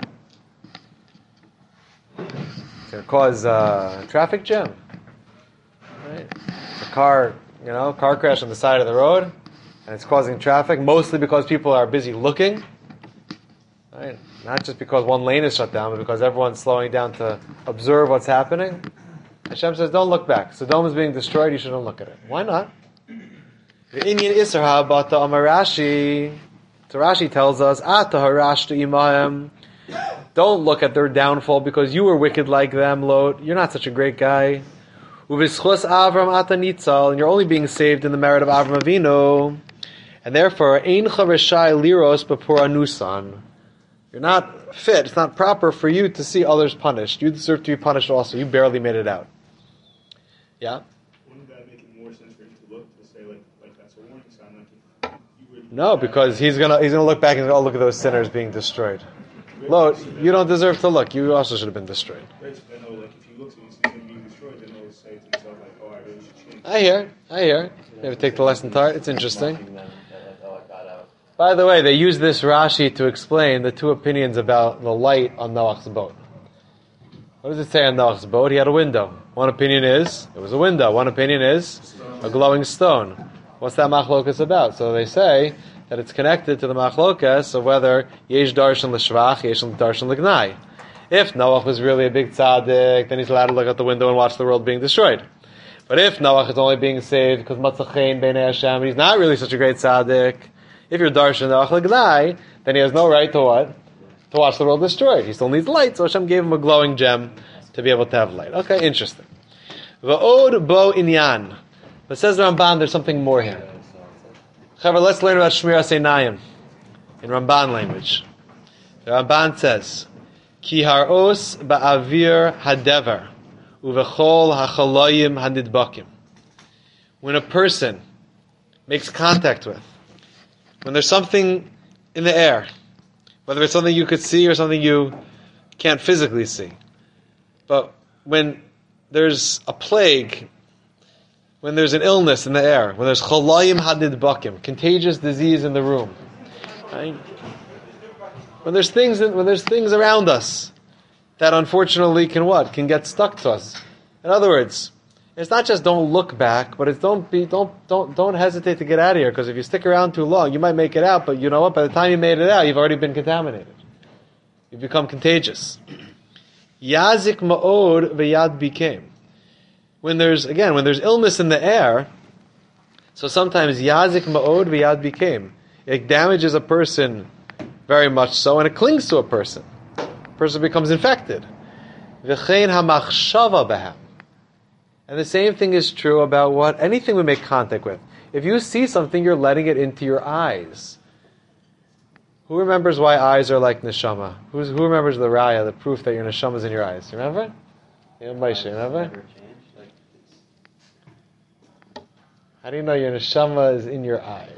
It's going to cause a traffic jam. Right? A car, you know, car crash on the side of the road, and it's causing traffic, mostly because people are busy looking. Right? Not just because one lane is shut down, but because everyone's slowing down to observe what's happening. Hashem says, don't look back. Sodom is being destroyed, you shouldn't look at it. Why not? Inyan Isra Bata Amar Rashi. So Rashi tells us, Ata harashtu imahem. Don't look at their downfall because you were wicked like them, Lot. You're not such a great guy. Uvischus Avram Ata Nitzal, and you're only being saved in the merit of Avram Avinu. And therefore, Ein Chareshai Liros B'Pura Nusan. You're not fit. It's not proper for you to see others punished. You deserve to be punished also. You barely made it out. Yeah? Wouldn't that make it more sense for him to look to say like like that's a warning sign? Like if you would No, because he's gonna he's gonna look back and go, oh, look at those sinners being destroyed. Lot, you don't deserve to look. You also should have been destroyed. Right, so then, oh, like if he looks and he sees him being destroyed, then he'll say to himself like, oh, I really should change. I hear, I hear. Maybe take the lesson to heart. It's interesting. By the way, they use this Rashi to explain the two opinions about the light on Noach's boat. What does it say on Noach's boat? He had a window. One opinion is, it was a window. One opinion is, a glowing stone. What's that machlokas about? So they say that it's connected to the machlokas of whether yesh darshan l'shvach, yesh darshan l'gnai. If Noach was really a big tzaddik, then he's allowed to look out the window and watch the world being destroyed. But if Noach is only being saved because matzachein b'nei Hashem, and he's not really such a great tzaddik, if you're darshan Noach l'gnai, then he has no right to what? To watch the world destroyed. He still needs light, so Hashem gave him a glowing gem to be able to have light. Okay, interesting. Va'od bo inyan. But says the Ramban, there's something more here. However, let's learn about Shmiras Einayim in Ramban language. The Ramban says, Ki haros ba'avir hadever uvechol hachaloyim hanidbakim. When a person makes contact with, when there's something in the air, whether it's something you could see or something you can't physically see, but when there's a plague, when there's an illness in the air, when there's cholayim hadidbakim, contagious disease in the room, right? When there's things, when there's things around us that unfortunately can what? Can get stuck to us. In other words, it's not just don't look back, but it's don't be, don't, don't, don't hesitate to get out of here, because if you stick around too long, you might make it out, but you know what? By the time you made it out, you've already been contaminated. You've become contagious. Yazik ma'od v'yad became. When there's, again, when there's illness in the air, so sometimes yazik ma'od v'yad became. It damages a person very much so, and it clings to a person. A person becomes infected. V'chein hamachshava b'hem. And the same thing is true about what? Anything we make contact with. If you see something, you're letting it into your eyes. Who remembers why eyes are like neshama? Who's, who remembers the raya, the proof that your neshama is in your eyes? You remember? Yeah, Moshe, remember? How do you know your neshama is in your eyes?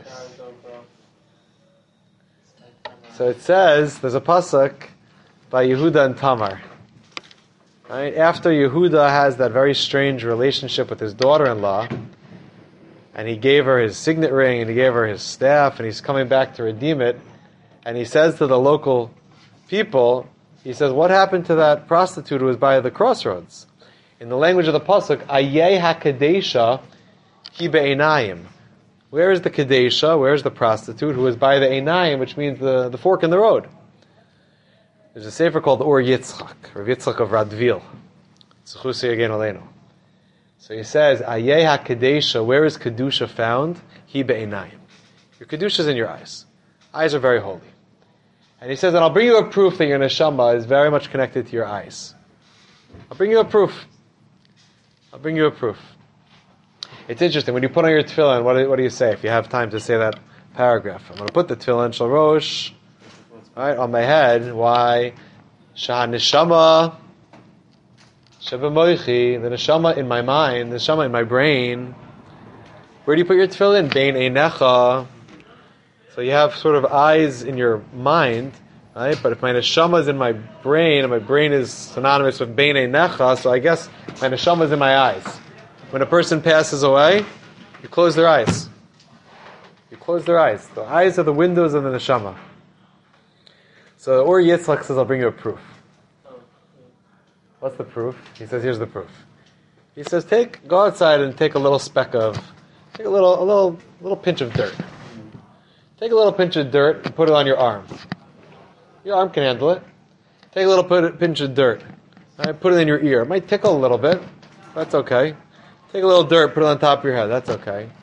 So it says, there's a pasuk by Yehuda and Tamar. Right? After Yehuda has that very strange relationship with his daughter-in-law, and he gave her his signet ring, and he gave her his staff, and he's coming back to redeem it, and he says to the local people, he says, what happened to that prostitute who was by the crossroads? In the language of the pasuk, Ayeh HaKadesha Ki Be'einayim. Where is the Kadesha? Where is the prostitute who is by the Einayim, which means the, the fork in the road? There's a sefer called Or Yitzchak, Rav Yitzchak of Radvil. Tzuchusi again aleinu. So he says, Ayeh HaKadesha, where is Kedusha found? Hi Be'einayim. Your Kedusha is in your eyes. Eyes are very holy. And he says, and I'll bring you a proof that your neshama is very much connected to your eyes. I'll bring you a proof. I'll bring you a proof. It's interesting, when you put on your tefillin, what do, what do you say if you have time to say that paragraph? I'm going to put the tefillin shel rosh, right, on my head. Why? Shah neshama sheba moichi, the neshama in my mind, the neshama in my brain. Where do you put your tefillin? Bein einecha. So you have sort of eyes in your mind, right? But if my neshama is in my brain, and my brain is synonymous with bein einecha, so I guess my neshama is in my eyes. When a person passes away, you close their eyes. You close their eyes. The eyes are the windows of the neshama. So Or Yitzchak says, I'll bring you a proof. What's the proof? He says, here's the proof. He says, take, go outside and take a little speck of, take a little, a little, little pinch of dirt. Take a little pinch of dirt and put it on your arm. Your arm can handle it. Take a little put, pinch of dirt. Right, put it in your ear. It might tickle a little bit. That's okay. Take a little dirt, put it on top of your head. That's okay.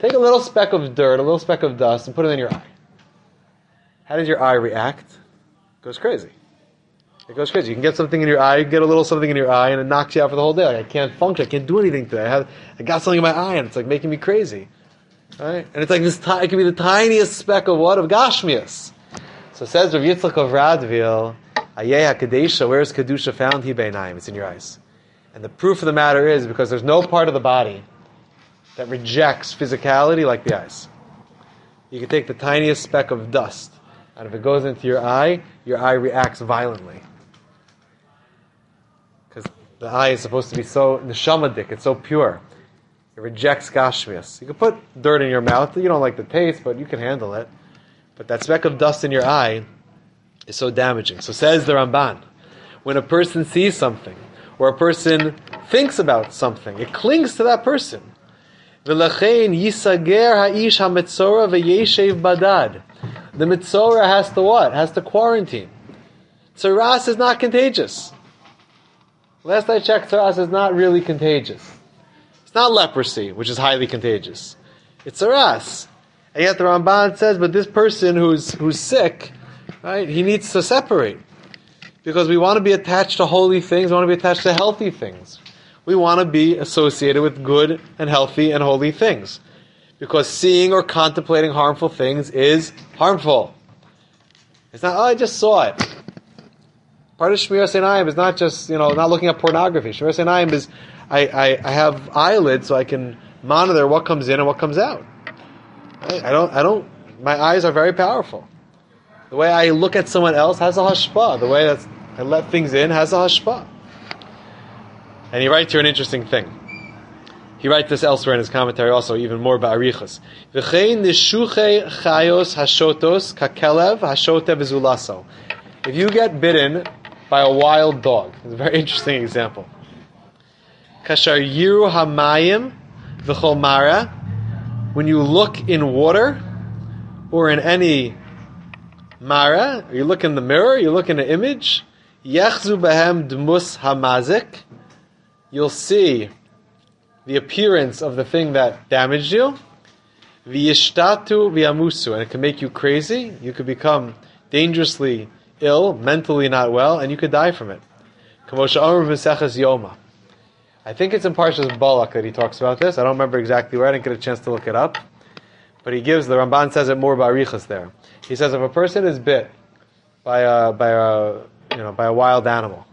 Take a little speck of dirt, a little speck of dust, and put it in your eye. How does your eye react? It goes crazy. It goes crazy. You can get something in your eye, you get a little something in your eye, and it knocks you out for the whole day. Like, I can't function. I can't do anything today. I have, I got something in my eye, and it's like making me crazy. Right? And it's like this. It can be the tiniest speck of what? Of Gashmias. So it says Rav Yitzchak of Radvil, Ayeh HaKadesha, where is Kedusha found? Hi Beinayim. It's in your eyes. And the proof of the matter is because there's no part of the body that rejects physicality like the eyes. You can take the tiniest speck of dust, and if it goes into your eye, your eye reacts violently. Because the eye is supposed to be so neshamadik, it's so pure. It rejects gashmias. You can put dirt in your mouth. You don't like the taste, but you can handle it. But that speck of dust in your eye is so damaging. So says the Ramban, when a person sees something, or a person thinks about something, it clings to that person. V'lachein yisager ha'ish ha'metzora v'yeshev badad. The metzora has to what? Has to quarantine. Tzaras is not contagious. Last I checked, tzaras is not really contagious. It's not leprosy, which is highly contagious. It's tzaras. And yet the Ramban says, but this person who's who's sick, right, he needs to separate. Because we want to be attached to holy things, we want to be attached to healthy things. We want to be associated with good and healthy and holy things. Because seeing or contemplating harmful things is harmful. It's not, oh, I just saw it. Part of Shmiras Einayim is not just, you know, not looking at pornography. Shmiras Einayim is, I, I, I have eyelids so I can monitor what comes in and what comes out. Right? I don't, I don't, my eyes are very powerful. The way I look at someone else has a hashpah. The way that I let things in has a hashpah. And he writes here an interesting thing. He writes this elsewhere in his commentary also, even more ba'arichas. V'chein nishuche chayos hashotos kakelev hashote v'zulaso. If you get bitten by a wild dog, it's a very interesting example. Kashar yiru hamayim v'chol mara. When you look in water, or in any mara, or you look in the mirror, you look in an image, yechzu behem dmus hamazik, you'll see the appearance of the thing that damaged you, v'yishtatu v'yamusu, and it can make you crazy, you could become dangerously ill, mentally not well, and you could die from it. Kamosha Amr B'Seches Yoma. I think it's in Parshas Balak that he talks about this. I don't remember exactly where. I didn't get a chance to look it up. But he gives, the Ramban says it more ba'arichas there. He says if a person is bit by a, by a, you know, by a wild animal,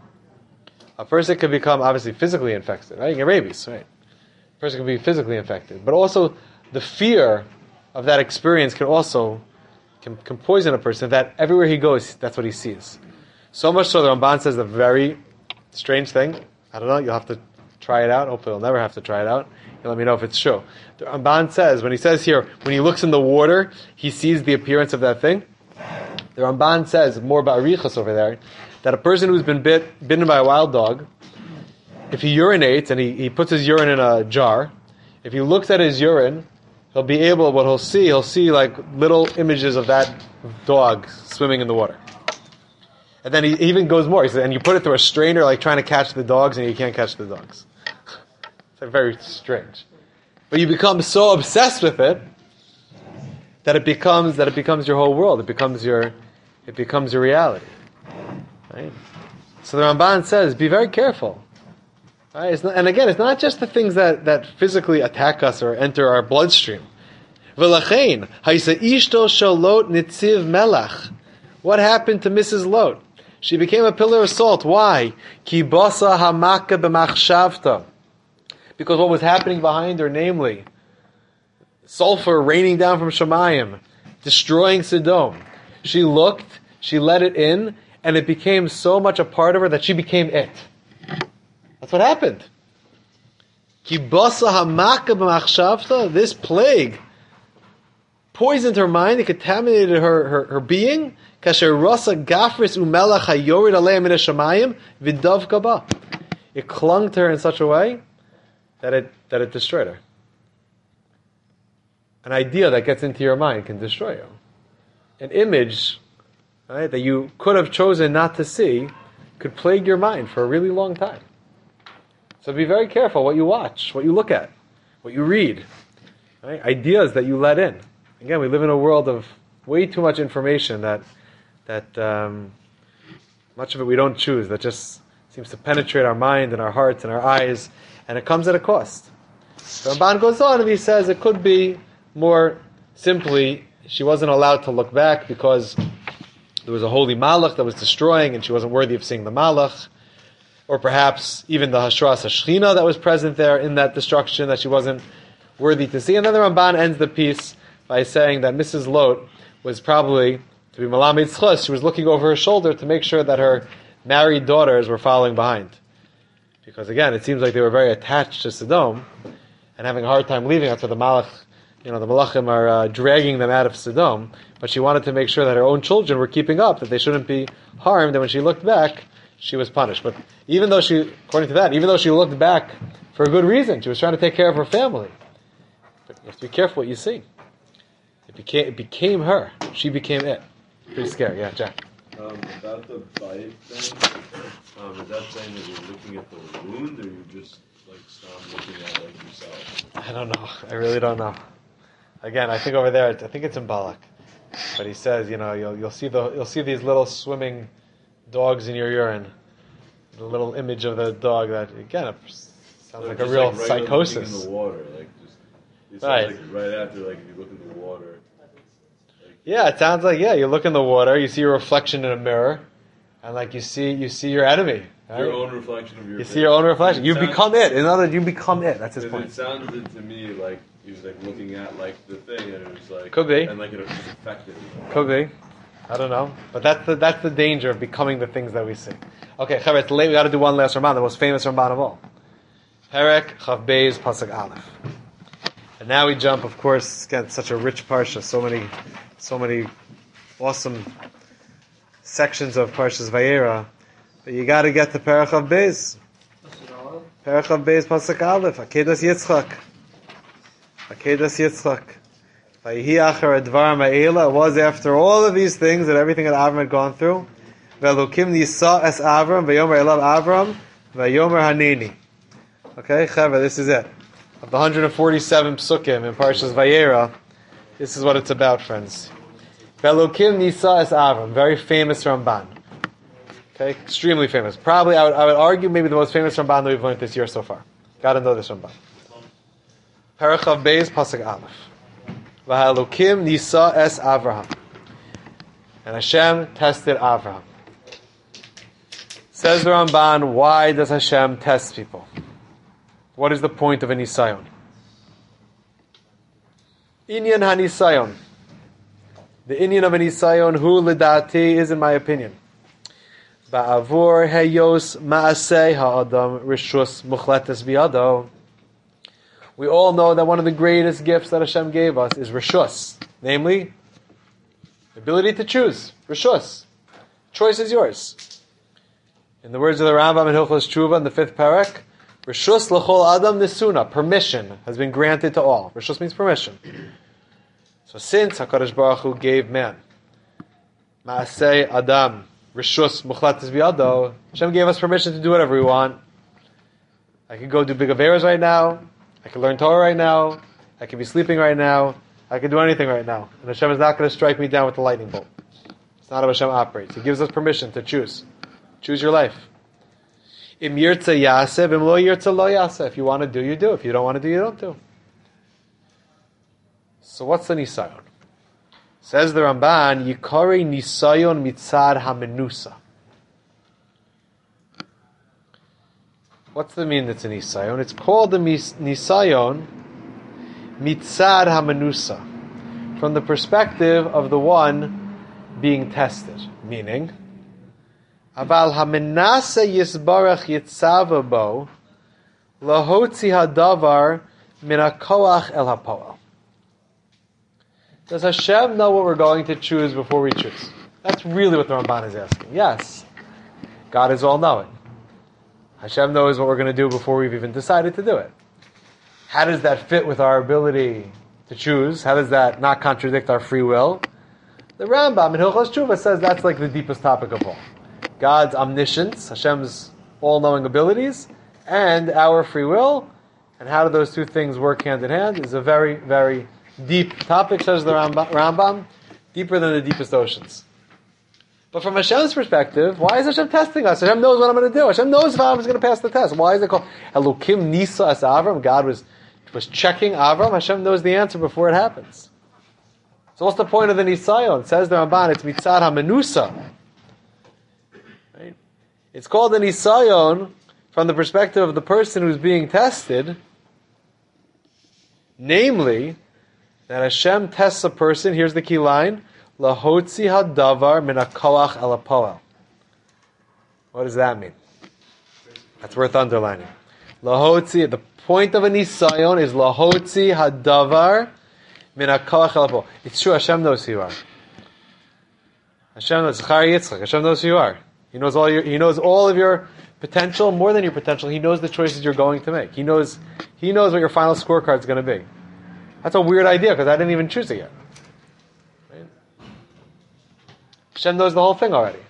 a person could become obviously physically infected, right? You get rabies, right? A person can be physically infected. But also the fear of that experience can also can, can poison a person, that everywhere he goes, that's what he sees. So much so the Ramban says the very strange thing. I don't know, you'll have to try it out. Hopefully you'll never have to try it out. You'll let me know if it's true. The Ramban says, when he says here, when he looks in the water, he sees the appearance of that thing. The Ramban says, more about Arichas over there, that a person who's been bit, bitten by a wild dog, if he urinates and he, he puts his urine in a jar, if he looks at his urine, he'll be able, what he'll see, he'll see like little images of that dog swimming in the water. And then he even goes more. He says, and you put it through a strainer, like trying to catch the dogs, and you can't catch the dogs. It's like very strange. But you become so obsessed with it that it becomes that it becomes your whole world. It becomes your it becomes your reality. Right? So the Ramban says, be very careful. Right? It's not, and again, it's not just the things that, that physically attack us or enter our bloodstream. V'lachein ha'isa ishto shalot nitziv melach. What happened to Missus Lot? She became a pillar of salt. Why? Ki basa hamaka b'machshavta. Because what was happening behind her, namely, sulfur raining down from Shemayim, destroying Sodom. She looked, she let it in, and it became so much a part of her that she became it. That's what happened. Ki basa hamaka b'machshavta. This plague poisoned her mind, it contaminated her, her, her being. Kasher rasa gafris umelach hayorid aleim min hashamayim v'dav kaba. It clung to her in such a way that it that it destroyed her. An idea that gets into your mind can destroy you. An image, right, that you could have chosen not to see could plague your mind for a really long time. So be very careful what you watch, what you look at, what you read. Right? Ideas that you let in. Again, we live in a world of way too much information that that um, much of it we don't choose, that just seems to penetrate our mind and our hearts and our eyes, and it comes at a cost. The Ramban goes on and he says it could be more simply she wasn't allowed to look back because there was a holy malach that was destroying and she wasn't worthy of seeing the malach. Or perhaps even the Hashras HaShechina that was present there in that destruction that she wasn't worthy to see. And then the Ramban ends the piece by saying that Missus Lot was probably, to be Malamed Tzchus, she was looking over her shoulder to make sure that her married daughters were following behind. Because again, it seems like they were very attached to Sodom and having a hard time leaving after the Malach, you know, the Malachim are uh, dragging them out of Sodom. But she wanted to make sure that her own children were keeping up, that they shouldn't be harmed, and when she looked back, she was punished. But even though she, according to that, even though she looked back for a good reason, she was trying to take care of her family. But you have to be careful what you see. It became, it became her. She became it. Pretty scary, yeah, Jack. Um, about the bite thing, um, is that saying that you're looking at the wound, or you just like stop looking at it like yourself? I don't know. I really don't know. Again, I think over there, I think it's in Balak. But he says, you know, you'll you'll see the you'll see these little swimming dogs in your urine. The little image of the dog that again it sounds So like a just, real like, right psychosis. In the water, like just it sounds Right. like right after, like if you look in the water. Like, Yeah, it sounds like yeah. You look in the water, you see your reflection in a mirror, and like you see you see your enemy. Right? Your own reflection of your. You see your own reflection. It You sounds- become it. In other words, you become it. That's his It, point. it sounded to me like he was like looking at like the thing, and it was like Could be. and like it was affected. Could be. I don't know. But that's the that's the danger of becoming the things that we see. Okay, Chaver, it's late. We got to do one last Ramban, the most famous Ramban of all. Perek Chav Beis Pasuk Aleph. And now we jump, of course, again, such a rich parsha, so many, so many awesome sections of Parshas Vayera. But you got to get to Perek Chav Beis. Perek Chav Beis Pasuk Aleph. Akedas Yitzchak. Akedas Yitzchak. Vayihi Achar Advar Ma'ela. It was after all of these things that everything that Avram had gone through. Ve'elokim nisa es Avram, ve'yomer elav Avram, ve'yomer hanini. Okay, Chaver, this is it. Of the one hundred forty-seven psukim in Parshas Vayera, this is what it's about, friends. Ve'elokim nisa es Avram, very famous Ramban. Okay, extremely famous. Probably, I would, I would argue, maybe the most famous Ramban that we've learned this year so far. Got to know this Ramban. Perek Chav Beis Pasuk Aleph. Ve'elokim nisa es Avraham. And Hashem tested Avraham. Says the Ramban, why does Hashem test people? What is the point of a nisayon? Inyan ha-nisayon. The inyan of a nisayon, hu lidati, is in my opinion. Ba'avur heyos ma'aseh ha'adam rishus muchletes biyado. We all know that one of the greatest gifts that Hashem gave us is rishus, namely, the ability to choose. Rishus. Choice is yours. In the words of the Rambam in Hilchos Tshuva in the fifth parak, Rishus l'chol adam nisuna, permission has been granted to all. Rishus means permission. So since HaKadosh Baruch Hu gave man Ma'aseh Adam Rishus Muchletes Biyado, Hashem gave us permission to do whatever we want. I could go do big averas right now. I could learn Torah right now. I could be sleeping right now. I could do anything right now. And Hashem is not going to strike me down with the lightning bolt. It's not how Hashem operates. He gives us permission to choose. Choose your life. Im yirtza yaseh, im lo yirtza lo yaseh. If you want to do, you do. If you don't want to do, you don't do. So what's the nisayon? Says the Ramban, Yikari nisayon mitzad hamenusa. What's the mean that's a nisayon? It's called the nisayon mitzad hamenusa, from the perspective of the one being tested. Meaning, Aval hamenasa yisbarach yitzava bo lahotzi hadavar min hakoach el hapoel. Does Hashem know what we're going to choose before we choose? That's really what the Ramban is asking. Yes, God is all-knowing. Hashem knows what we're going to do before we've even decided to do it. How does that fit with our ability to choose? How does that not contradict our free will? The Rambam in Hilchos Tshuva says that's like the deepest topic of all. God's omniscience, Hashem's all-knowing abilities, and our free will, and how do those two things work hand in hand is a very, very deep topic, says the Rambam, Rambam, deeper than the deepest oceans. But from Hashem's perspective, why is Hashem testing us? Hashem knows what I'm going to do. Hashem knows if Avram is going to pass the test. Why is it called Elokim Nisa as Avram? God was, was checking Avram. Hashem knows the answer before it happens. So what's the point of the Nisayon? It says the Ramban, it's Mitzad HaMenusa. Right? It's called the Nisayon from the perspective of the person who's being tested, namely, that Hashem tests a person, here's the key line, Lahotzi hadavar min hakoach el hapoel. What does that mean? That's worth underlining. Lahotzi, the point of a nisayon is lahotzi hadavar min hakoach el hapoel. It's true, Hashem knows who you are. Hashem knows, Hashem knows who you are. He knows all your, He knows all of your potential, more than your potential. He knows the choices you're going to make. He knows, He knows what your final scorecard is going to be. That's a weird idea because I didn't even choose it yet. Right? Hashem knows the whole thing already.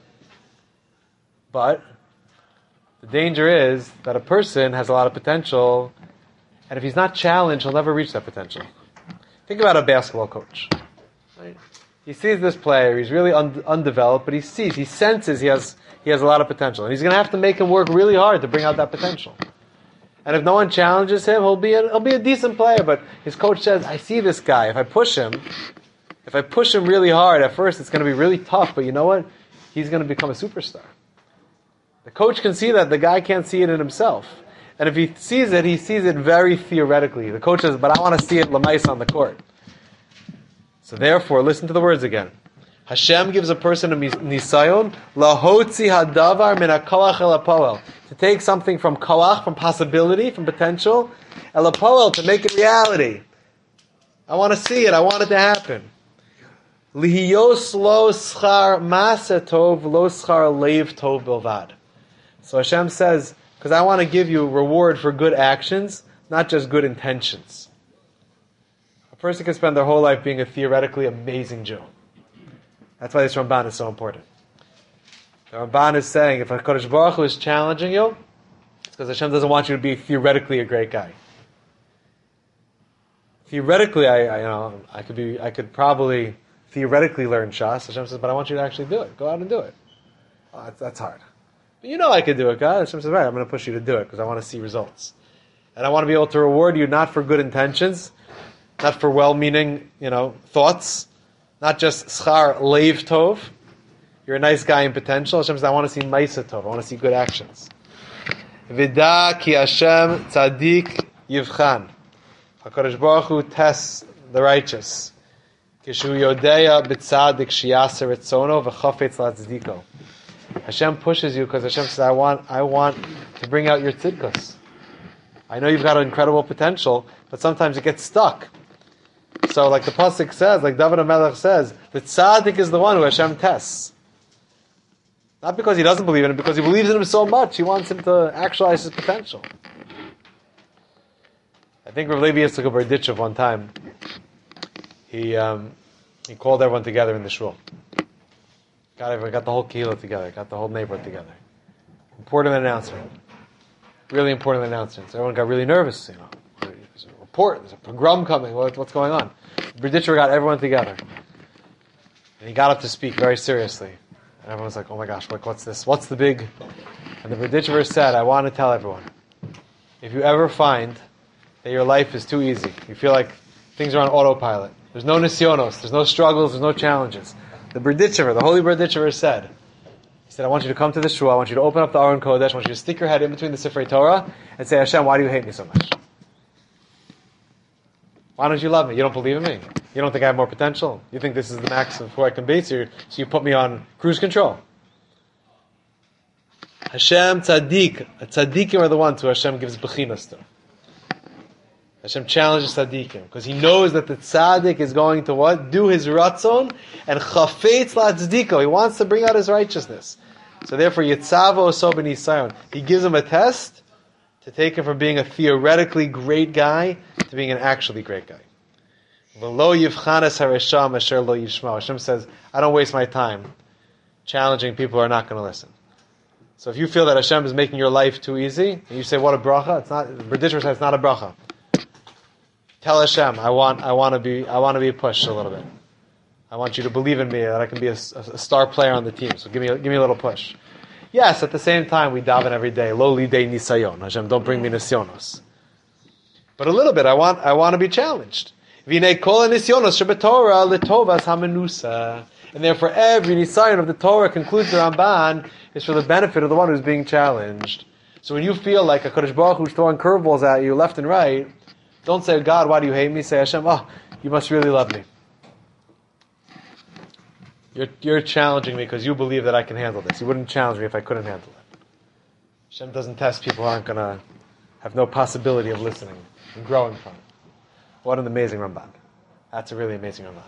But the danger is that a person has a lot of potential, and if he's not challenged, he'll never reach that potential. Think about a basketball coach. Right? He sees this player, he's really un- undeveloped, but he sees, he senses he has he has a lot of potential, and he's going to have to make him work really hard to bring out that potential. And if no one challenges him, he'll be a, he'll be a decent player. But his coach says, I see this guy. If I push him, if I push him really hard, at first it's going to be really tough. But you know what? He's going to become a superstar. The coach can see that. The guy can't see it in himself. And if he sees it, he sees it very theoretically. The coach says, but I want to see it lamais on the court. So therefore, listen to the words again. Hashem gives a person a nisayon, lahotzi hadavar min hakoach el hapoel, to take something from koach, from possibility, from potential, el hapoel, to make it reality. I want to see it. I want it to happen. Lihiyos lo schar masa tov, lo schar leiv tov bilvad. So Hashem says, because I want to give you a reward for good actions, not just good intentions. A person can spend their whole life being a theoretically amazing Jew. That's why this Ramban is so important. The Ramban is saying, if HaKadosh Baruch Hu is challenging you, it's because Hashem doesn't want you to be theoretically a great guy. Theoretically, I, I you know, I could be, I could probably theoretically learn Shas. Hashem says, but I want you to actually do it. Go out and do it. Oh, that's, that's hard. But you know I can do it, God. Hashem says, right, I'm going to push you to do it because I want to see results. And I want to be able to reward you not for good intentions, not for well-meaning, you know, thoughts, not just schar leiv tov. You're a nice guy in potential. Hashem says, I want to see maisa tov. I want to see good actions. Vida ki Hashem tzadik yivchan. HaKadosh Baruch Hu tests the righteous. Kishu yodeya b'tzadik shiyaser etzono v'chafetz latzdiko. Hashem pushes you because Hashem says, I want, I want to bring out your tzidkus. I know you've got an incredible potential, but sometimes it gets stuck. So like the Pasuk says, like David HaMelech says, the tzaddik is the one who Hashem tests. Not because he doesn't believe in him, because he believes in him so much, he wants him to actualize his potential. I think Rav Levi Yitzchak of Berditchev one time, he um, he called everyone together in the shul. Got everyone, got the whole kehillah together, got the whole neighborhood together. Important announcement. Really important announcement. So everyone got really nervous, you know. There's a report, there's a pogrom coming, what, what's going on? Berditchev got everyone together. And he got up to speak very seriously. And everyone's like, oh my gosh, like, what's this? What's the big... And the Berditchever said, I want to tell everyone, if you ever find that your life is too easy, you feel like things are on autopilot, there's no nisyonos, there's no struggles, there's no challenges. The Berditchever, the holy Berditchever said, he said, I want you to come to the shul, I want you to open up the Aron Kodesh, I want you to stick your head in between the Sifrei Torah and say, Hashem, why do you hate me so much? Why don't you love me? You don't believe in me? You don't think I have more potential? You think this is the max of who I can be? So, so you put me on cruise control. Hashem tzaddik. Tzaddikim are the ones who Hashem gives bechinas to. Hashem challenges tzaddikim because He knows that the tzaddik is going to what? Do his ratzon and chafetz latzdiko. He wants to bring out his righteousness. So therefore, yitzavo so b'nisayon. He gives him a test to take him from being a theoretically great guy to being an actually great guy. V'lo yivchanes haresham asher lo yishma. Hashem says, I don't waste my time challenging people who are not going to listen. So if you feel that Hashem is making your life too easy, and you say, what a bracha, it's not, Berditcher says it's not a bracha. Tell Hashem, I want, I want to be, I want to be pushed a little bit. I want you to believe in me, that I can be a, a star player on the team. So give me, a, give me a little push. Yes, at the same time, we daven every day. Lo lidei nisayon. Hashem, don't bring me nisyonos. But a little bit, I want, I want to be challenged. V'nei kol nisyonos shebetorah letovas hamenusa. And therefore, every nisayon of the Torah, concludes the Ramban, is for the benefit of the one who's being challenged. So when you feel like a Kadosh Baruch who's throwing curveballs at you left and right, don't say, God, why do you hate me? Say, Hashem, oh, you must really love me. You're, you're challenging me because you believe that I can handle this. You wouldn't challenge me if I couldn't handle it. Hashem doesn't test people who aren't going to have no possibility of listening and growing from it. What an amazing Ramban. That's a really amazing Ramban.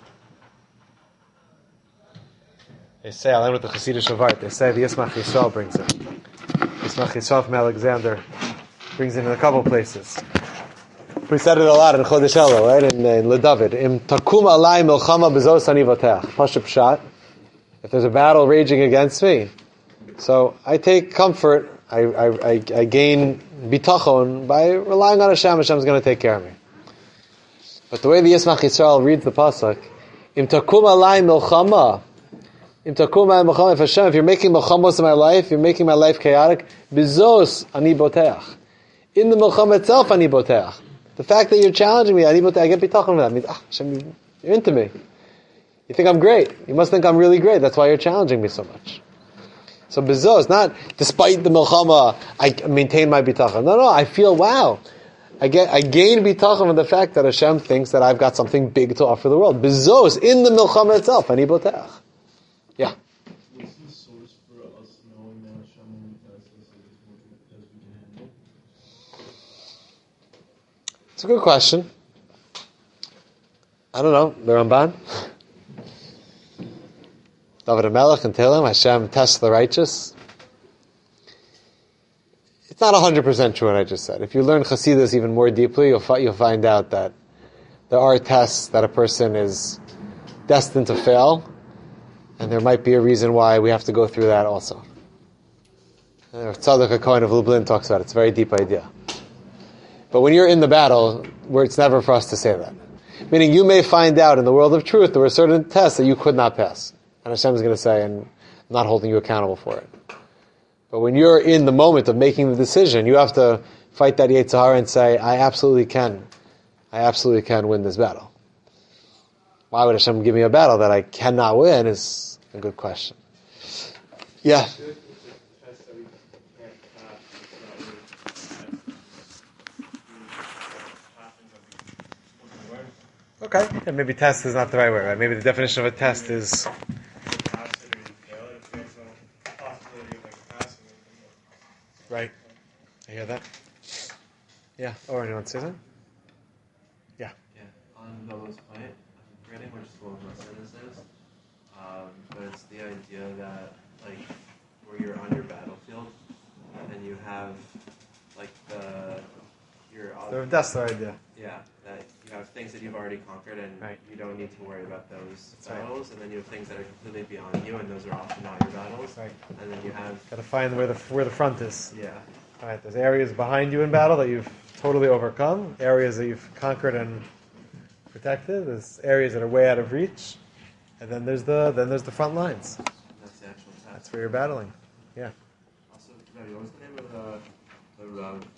They say, I'll end with the Chassidish Shavart. They say the Yismach Yisrael brings it. Yismach Yisrael from Alexander brings it in a couple places. We said it a lot in Chodesh Elul, right? In, in LeDavid. Im takum alai milchama bezos ani votech. Pashup pshat. If there's a battle raging against me, so I take comfort, I, I, I, I gain bitachon by relying on Hashem. Hashem's going to take care of me. But the way the Yismach Yisrael reads the pasuk, Im takum alai milchama. Im takum alai milchama. If Hashem, if you're making milchamos in my life, you're making my life chaotic. Bezos ani boteach. In the milchama itself, ani boteach. The fact that you're challenging me, I get bitachon from that. It means, ah, Hashem, you're into me. You think I'm great. You must think I'm really great. That's why you're challenging me so much. So bezos, not despite the milchama, I maintain my bitachon. No, no, I feel, wow. I get, I gain bitachon from the fact that Hashem thinks that I've got something big to offer the world. Bezos, in the milchama itself, ani boteach. Yeah. What's the source for us knowing that Hashem only does this as we can handle? It's a good question. I don't know. The Ramban? David HaMelech and Tehillim, Hashem tests the righteous. It's not one hundred percent true what I just said. If you learn Chassidus even more deeply, you'll, fi- you'll find out that there are tests that a person is destined to fail, and there might be a reason why we have to go through that also. Tzadok HaKohen of Lublin talks about it. It's a very deep idea. But when you're in the battle, where it's never for us to say that. Meaning you may find out in the world of truth there were certain tests that you could not pass. And Hashem is going to say, and I'm not holding you accountable for it. But when you're in the moment of making the decision, you have to fight that Yetzer Hara and say, I absolutely can. I absolutely can win this battle. Why would Hashem give me a battle that I cannot win is a good question. Yeah. Okay. Yeah, maybe test is not the right word, right? Maybe the definition of a test is... Right. I hear that. Yeah. Or anyone say something? Yeah. Yeah. On Noah's point, I'm forgetting which school of Muslim this is, um, but it's the idea that, like, where you're on your battlefield, and you have, like, the... Your, So that's the idea. Yeah, that you have things that you've already conquered, and right. you don't need to worry about those That's battles. right. And then you have things that are completely beyond you, and those are often not your battles. Right. And then you have Got to find where the where the front is. yeah, All right. There's areas behind you in battle that you've totally overcome. Areas that you've conquered and protected. There's areas that are way out of reach. And then there's the then there's the front lines. that's the actual test. That's where you're battling. Yeah. Also, Rabbi, what was the name of the the Rav